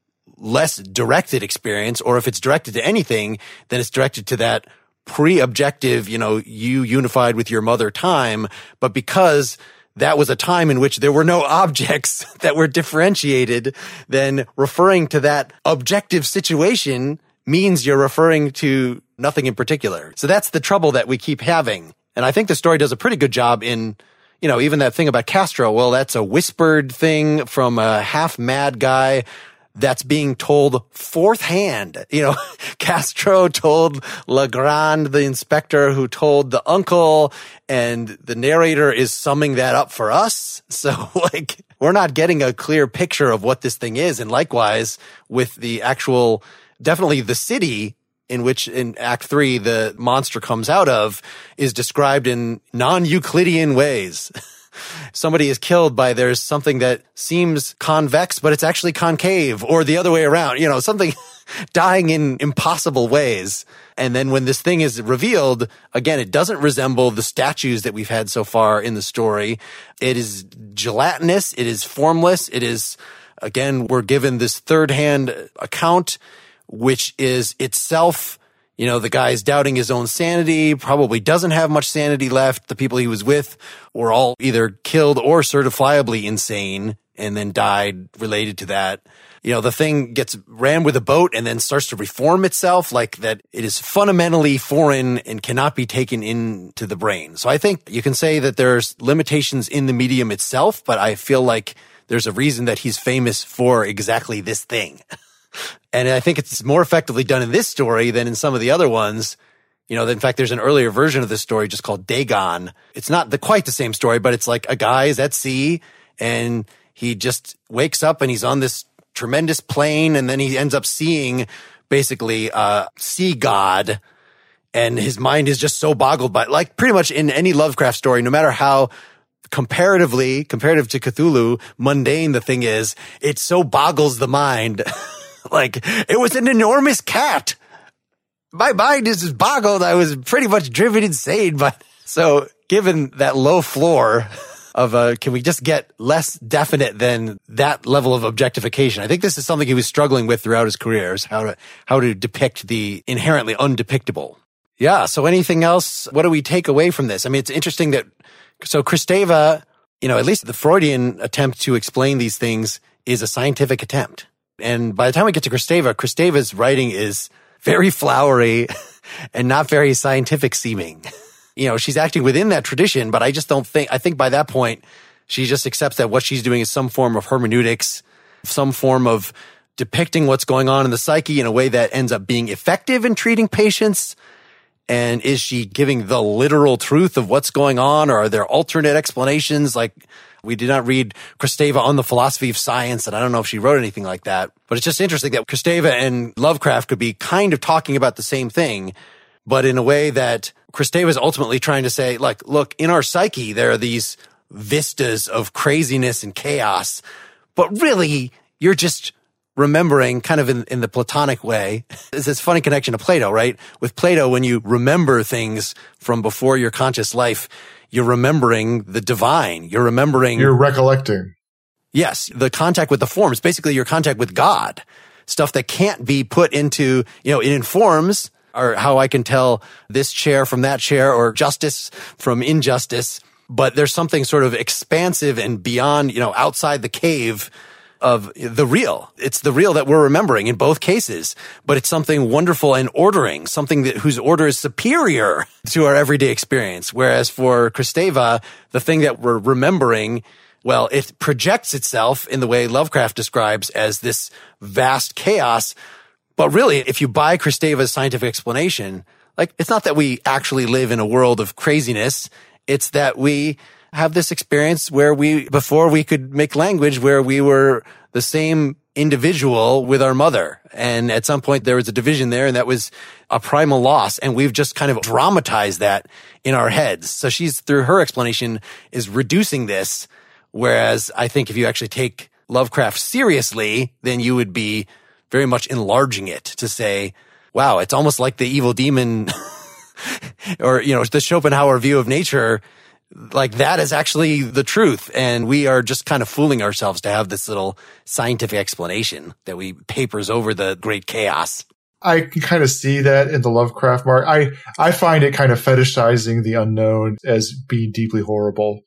less directed experience, or if it's directed to anything, then it's directed to that pre-objective, you know, you unified with your mother time. But because that was a time in which there were no objects that were differentiated, then referring to that objective situation means you're referring to nothing in particular. So that's the trouble that we keep having. And I think the story does a pretty good job in, you know, even that thing about Castro. Well, that's a whispered thing from a half mad guy that's being told fourth hand. You know, Castro told Legrand, the inspector, who told the uncle, and the narrator is summing that up for us. So, like, we're not getting a clear picture of what this thing is. And likewise, with the actual, definitely the city in which in Act Three the monster comes out of is described in non-Euclidean ways. Somebody is killed by there's something that seems convex, but it's actually concave, or the other way around, you know, something dying in impossible ways. And then when this thing is revealed, again, it doesn't resemble the statues that we've had so far in the story. It is gelatinous. It is formless. It is, again, we're given this third-hand account, which is itself, you know, the guy's doubting his own sanity, probably doesn't have much sanity left. The people he was with were all either killed or certifiably insane and then died related to that. You know, the thing gets rammed with a boat and then starts to reform itself, like that it is fundamentally foreign and cannot be taken into the brain. So I think you can say that there's limitations in the medium itself, but I feel like there's a reason that he's famous for exactly this thing. And I think it's more effectively done in this story than in some of the other ones. You know, in fact, there's an earlier version of this story just called Dagon. It's not the, quite the same story, but it's like a guy is at sea and he just wakes up and he's on this tremendous plane, and then he ends up seeing basically a sea god, and his mind is just so boggled by, like pretty much in any Lovecraft story, no matter how comparatively, comparative to Cthulhu, mundane the thing is, it so boggles the mind. Like, it was an enormous cat. My mind is boggled. I was pretty much driven insane. But so given that low floor of, uh, can we just get less definite than that level of objectification? I think this is something he was struggling with throughout his career, is how to, how to depict the inherently undepictable. Yeah. So anything else? What do we take away from this? I mean, it's interesting that, so Kristeva, you know, at least the Freudian attempt to explain these things is a scientific attempt. And by the time we get to Kristeva, Kristeva's writing is very flowery and not very scientific seeming. You know, she's acting within that tradition, but I just don't think, I think by that point, she just accepts that what she's doing is some form of hermeneutics, some form of depicting what's going on in the psyche in a way that ends up being effective in treating patients. And is she giving the literal truth of what's going on, or are there alternate explanations? Like, we did not read Kristeva on the philosophy of science, and I don't know if she wrote anything like that. But it's just interesting that Kristeva and Lovecraft could be kind of talking about the same thing, but in a way that Kristeva is ultimately trying to say, like, look, in our psyche, there are these vistas of craziness and chaos, but really, you're just remembering kind of in, in the Platonic way. It's this funny connection to Plato, right? With Plato, when you remember things from before your conscious life, you're remembering the divine. You're remembering... You're recollecting. Yes, the contact with the forms, basically your contact with God. Stuff that can't be put into, you know, it informs, or how I can tell this chair from that chair, or justice from injustice. But there's something sort of expansive and beyond, you know, outside the cave of the real. It's the real that we're remembering in both cases, but it's something wonderful and ordering, something that whose order is superior to our everyday experience. Whereas for Kristeva, the thing that we're remembering, well, it projects itself in the way Lovecraft describes as this vast chaos. But really, if you buy Kristeva's scientific explanation, like, it's not that we actually live in a world of craziness. It's that we have this experience where we, before we could make language, where we were the same individual with our mother. And at some point there was a division there, and that was a primal loss. And we've just kind of dramatized that in our heads. So she's, through her explanation, is reducing this. Whereas I think if you actually take Lovecraft seriously, then you would be very much enlarging it to say, wow, it's almost like the evil demon or, you know, the Schopenhauer view of nature. Like, that is actually the truth. And we are just kind of fooling ourselves to have this little scientific explanation that we papers over the great chaos. I can kind of see that in the Lovecraft mark. I, I find it kind of fetishizing the unknown as being deeply horrible.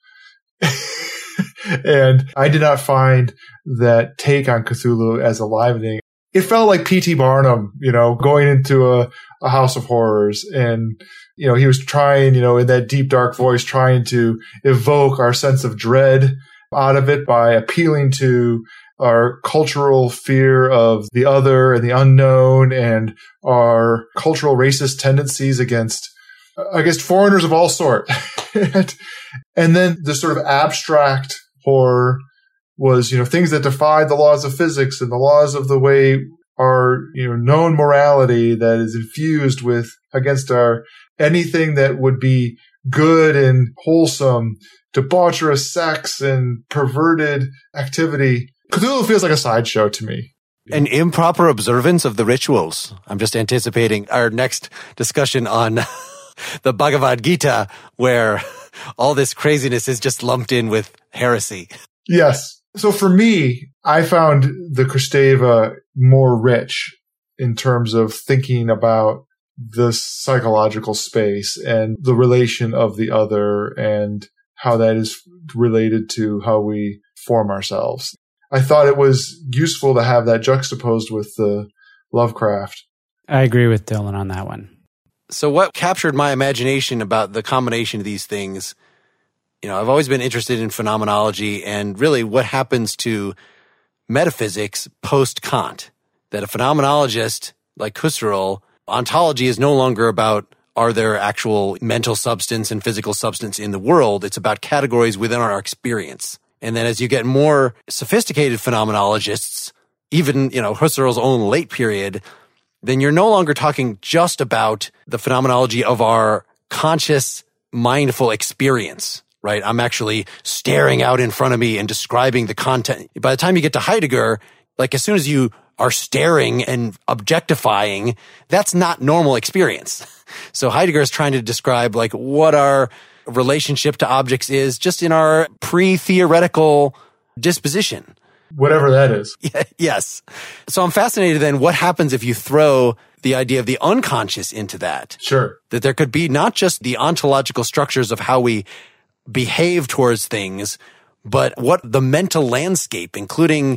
And I did not find that take on Cthulhu as enlivening. It felt like P T Barnum, you know, going into a, a house of horrors, and you know, he was trying, you know, in that deep, dark voice, trying to evoke our sense of dread out of it by appealing to our cultural fear of the other and the unknown, and our cultural racist tendencies against, against foreigners of all sort. and, and then the sort of abstract horror was, you know, things that defied the laws of physics and the laws of the way our, you know, known morality that is infused with against our anything that would be good and wholesome, debaucherous sex and perverted activity. Cthulhu feels like a sideshow to me. An improper observance of the rituals. I'm just anticipating our next discussion on the Bhagavad Gita, where all this craziness is just lumped in with heresy. Yes. So for me, I found the Kristeva more rich in terms of thinking about the psychological space and the relation of the other and how that is related to how we form ourselves. I thought it was useful to have that juxtaposed with the Lovecraft. I agree with Dylan on that one. So what captured my imagination about the combination of these things, you know, I've always been interested in phenomenology and really what happens to metaphysics post-Kant. That a phenomenologist like Husserl, ontology is no longer about are there actual mental substance and physical substance in the world. It's about categories within our experience. And then as you get more sophisticated phenomenologists, even, you know, Husserl's own late period, then you're no longer talking just about the phenomenology of our conscious, mindful experience, right? I'm actually staring out in front of me and describing the content. By the time you get to Heidegger, like as soon as you are staring and objectifying, that's not normal experience. So Heidegger is trying to describe like what our relationship to objects is just in our pre-theoretical disposition. Whatever that is. Yeah, yes. So I'm fascinated then what happens if you throw the idea of the unconscious into that. Sure. That there could be not just the ontological structures of how we behave towards things, but what the mental landscape, including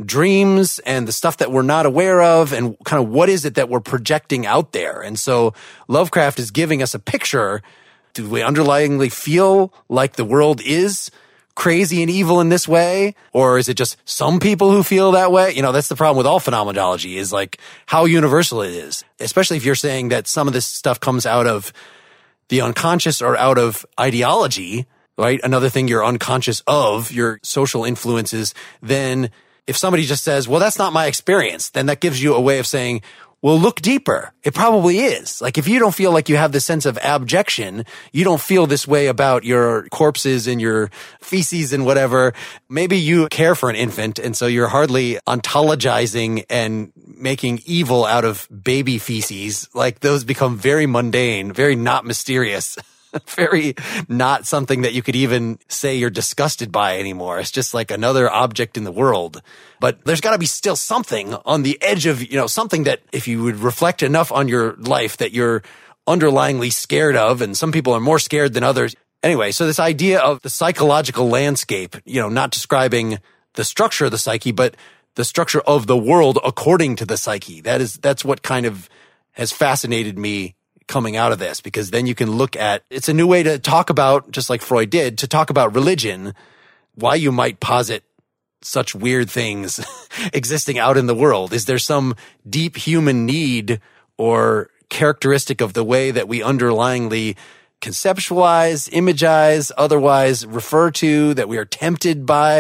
dreams and the stuff that we're not aware of, and kind of what is it that we're projecting out there. And so Lovecraft is giving us a picture. Do we underlyingly feel like the world is crazy and evil in this way? Or is it just some people who feel that way? You know, that's the problem with all phenomenology, is like how universal it is. Especially if you're saying that some of this stuff comes out of the unconscious or out of ideology, right? Another thing you're unconscious of, your social influences. Then if somebody just says, well, that's not my experience, then that gives you a way of saying, well, look deeper. It probably is. Like if you don't feel like you have the sense of abjection, you don't feel this way about your corpses and your feces and whatever. Maybe you care for an infant, and so you're hardly ontologizing and making evil out of baby feces. Like those become very mundane, very not mysterious. Very not something that you could even say you're disgusted by anymore. It's just like another object in the world. But there's got to be still something on the edge of, you know, something that if you would reflect enough on your life that you're underlyingly scared of, and some people are more scared than others. Anyway, so this idea of the psychological landscape, you know, not describing the structure of the psyche, but the structure of the world according to the psyche. That is, that's what kind of has fascinated me coming out of this, because then you can look at, it's a new way to talk about, just like Freud did, to talk about religion, why you might posit such weird things existing out in the world. Is there some deep human need or characteristic of the way that we underlyingly conceptualize, imagize, otherwise refer to, that we are tempted by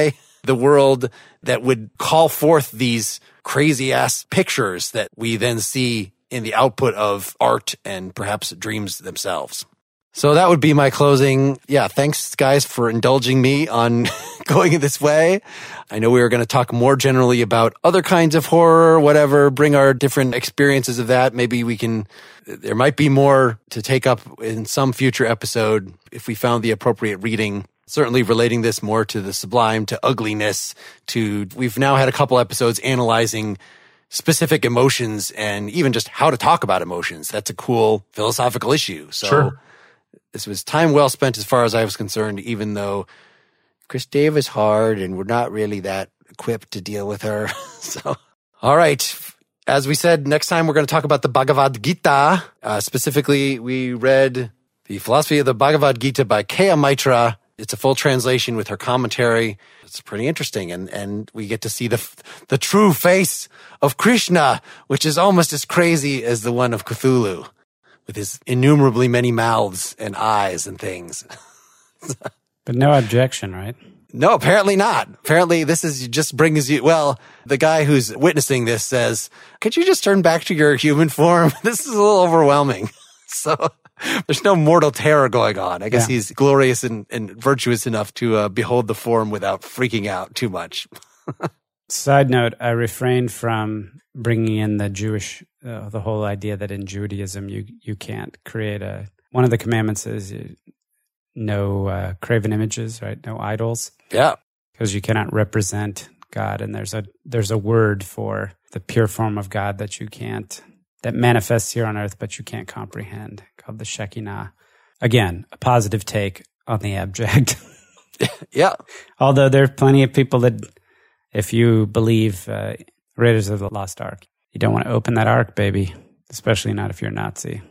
the world that would call forth these crazy ass pictures that we then see in the output of art and perhaps dreams themselves. So that would be my closing. Yeah, thanks guys for indulging me on going in this way. I know we were going to talk more generally about other kinds of horror, whatever, bring our different experiences of that. Maybe we can, there might be more to take up in some future episode if we found the appropriate reading. Certainly relating this more to the sublime, to ugliness, to, we've now had a couple episodes analyzing specific emotions and even just how to talk about emotions. That's a cool philosophical issue. So Sure. This was time well spent as far as I was concerned, even though Kristeva is hard and we're not really that equipped to deal with her. So, all right. As we said, next time we're going to talk about the Bhagavad Gita. Uh, specifically, we read The Philosophy of the Bhagavad Gita by Kaya Maitra. It's a full translation with her commentary. It's pretty interesting. And, and we get to see the, the true face of Krishna, which is almost as crazy as the one of Cthulhu, with his innumerably many mouths and eyes and things. But no objection, right? No, apparently not. Apparently this is just brings you, well, the guy who's witnessing this says, could you just turn back to your human form? This is a little overwhelming. So there's no mortal terror going on. I guess yeah. He's glorious and, and virtuous enough to uh, behold the form without freaking out too much. Side note, I refrained from bringing in the Jewish, uh, the whole idea that in Judaism you you can't create a, one of the commandments is you, no uh, graven images, right? No idols. Yeah. Because you cannot represent God. And there's a there's a word for the pure form of God that you can't, that manifests here on earth, but you can't comprehend, called the Shekinah. Again, a positive take on the abject. Yeah. Although there are plenty of people that, if you believe uh, Raiders of the Lost Ark, you don't want to open that ark, baby, especially not if you're a Nazi.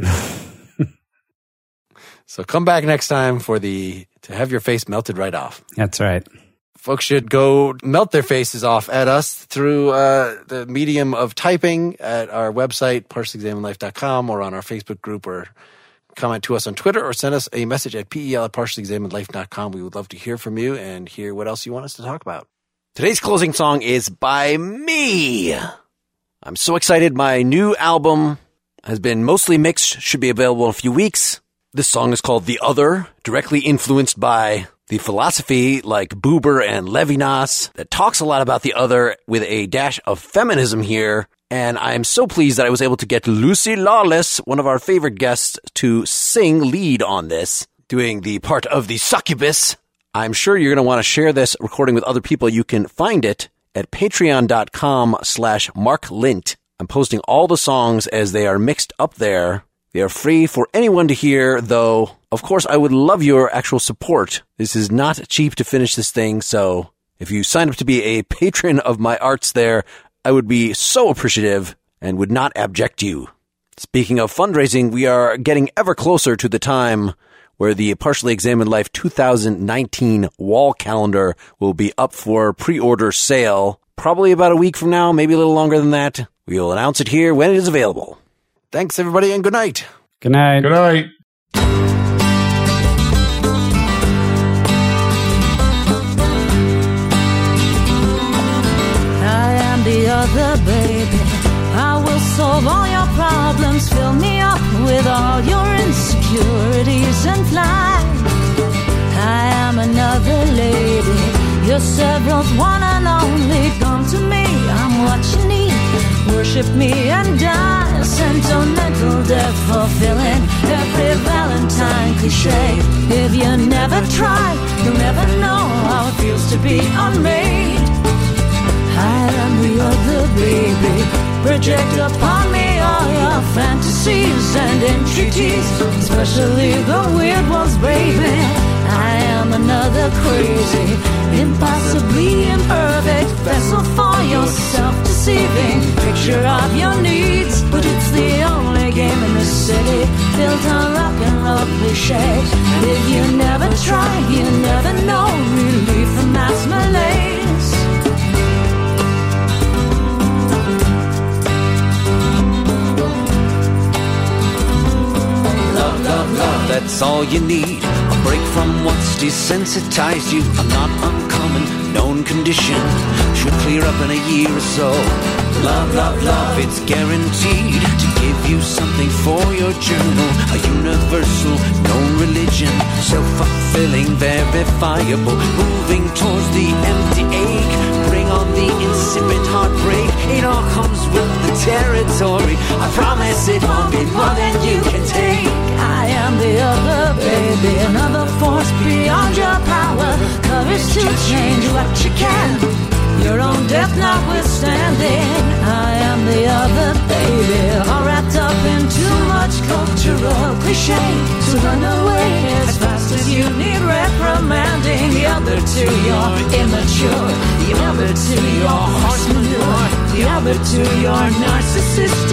So come back next time for the, to have your face melted right off. That's right. Folks should go melt their faces off at us through uh, the medium of typing at our website, partially examined life dot com, or on our Facebook group, or comment to us on Twitter, or send us a message at pel at partially examined life dot com. We would love to hear from you and hear what else you want us to talk about. Today's closing song is by me. I'm so excited. My new album has been mostly mixed, should be available in a few weeks. This song is called The Other, directly influenced by the philosophy like Buber and Levinas that talks a lot about the other with a dash of feminism here. And I'm so pleased that I was able to get Lucy Lawless, one of our favorite guests, to sing lead on this, doing the part of the succubus. I'm sure you're going to want to share this recording with other people. You can find it at patreon.com slash Mark Lint. I'm posting all the songs as they are mixed up there. They are free for anyone to hear, though, of course, I would love your actual support. This is not cheap to finish this thing, so if you sign up to be a patron of my arts there, I would be so appreciative and would not abject you. Speaking of fundraising, we are getting ever closer to the time where the Partially Examined Life two thousand nineteen wall calendar will be up for pre-order sale. Probably about a week from now, maybe a little longer than that. We will announce it here when it is available. Thanks, everybody, and good night. Good night. Good night. I am the other baby. I will solve all your problems. Fill me up with all your insecurities and fly. I am another lady. Your several's one and only. Come to me, I'm what you need. Worship me and die. Sentimental death fulfilling every Valentine cliche. If you never try, you'll never know how it feels to be unmade. I am the other baby. Project upon me all your fantasies and entreaties, especially the weird ones, baby. I am another crazy, impossibly imperfect vessel for your self-deceiving picture of your needs. But it's the only game in the city built on rock and roll cliche. And if you never try, you never know relief from mass malaise. Love, love, love, that's all you need. A break from from what's desensitized you. A not uncommon, known condition should clear up in a year or so. Love, love, love, it's guaranteed to give you something for your journal. A universal, known religion, self-fulfilling, verifiable, moving towards the empty ache. Bring on the insipid heartbreak. It all comes with the territory. I promise it won't be more than you can take. I am the other, baby, another force beyond your power. Courage to change what you can, your own death notwithstanding. I am the other, baby, all wrapped up in too much cultural cliche. So run away as fast as you need reprimanding. The other two, you're immature. The other two, you're horse manure. The other two, you're narcissistic.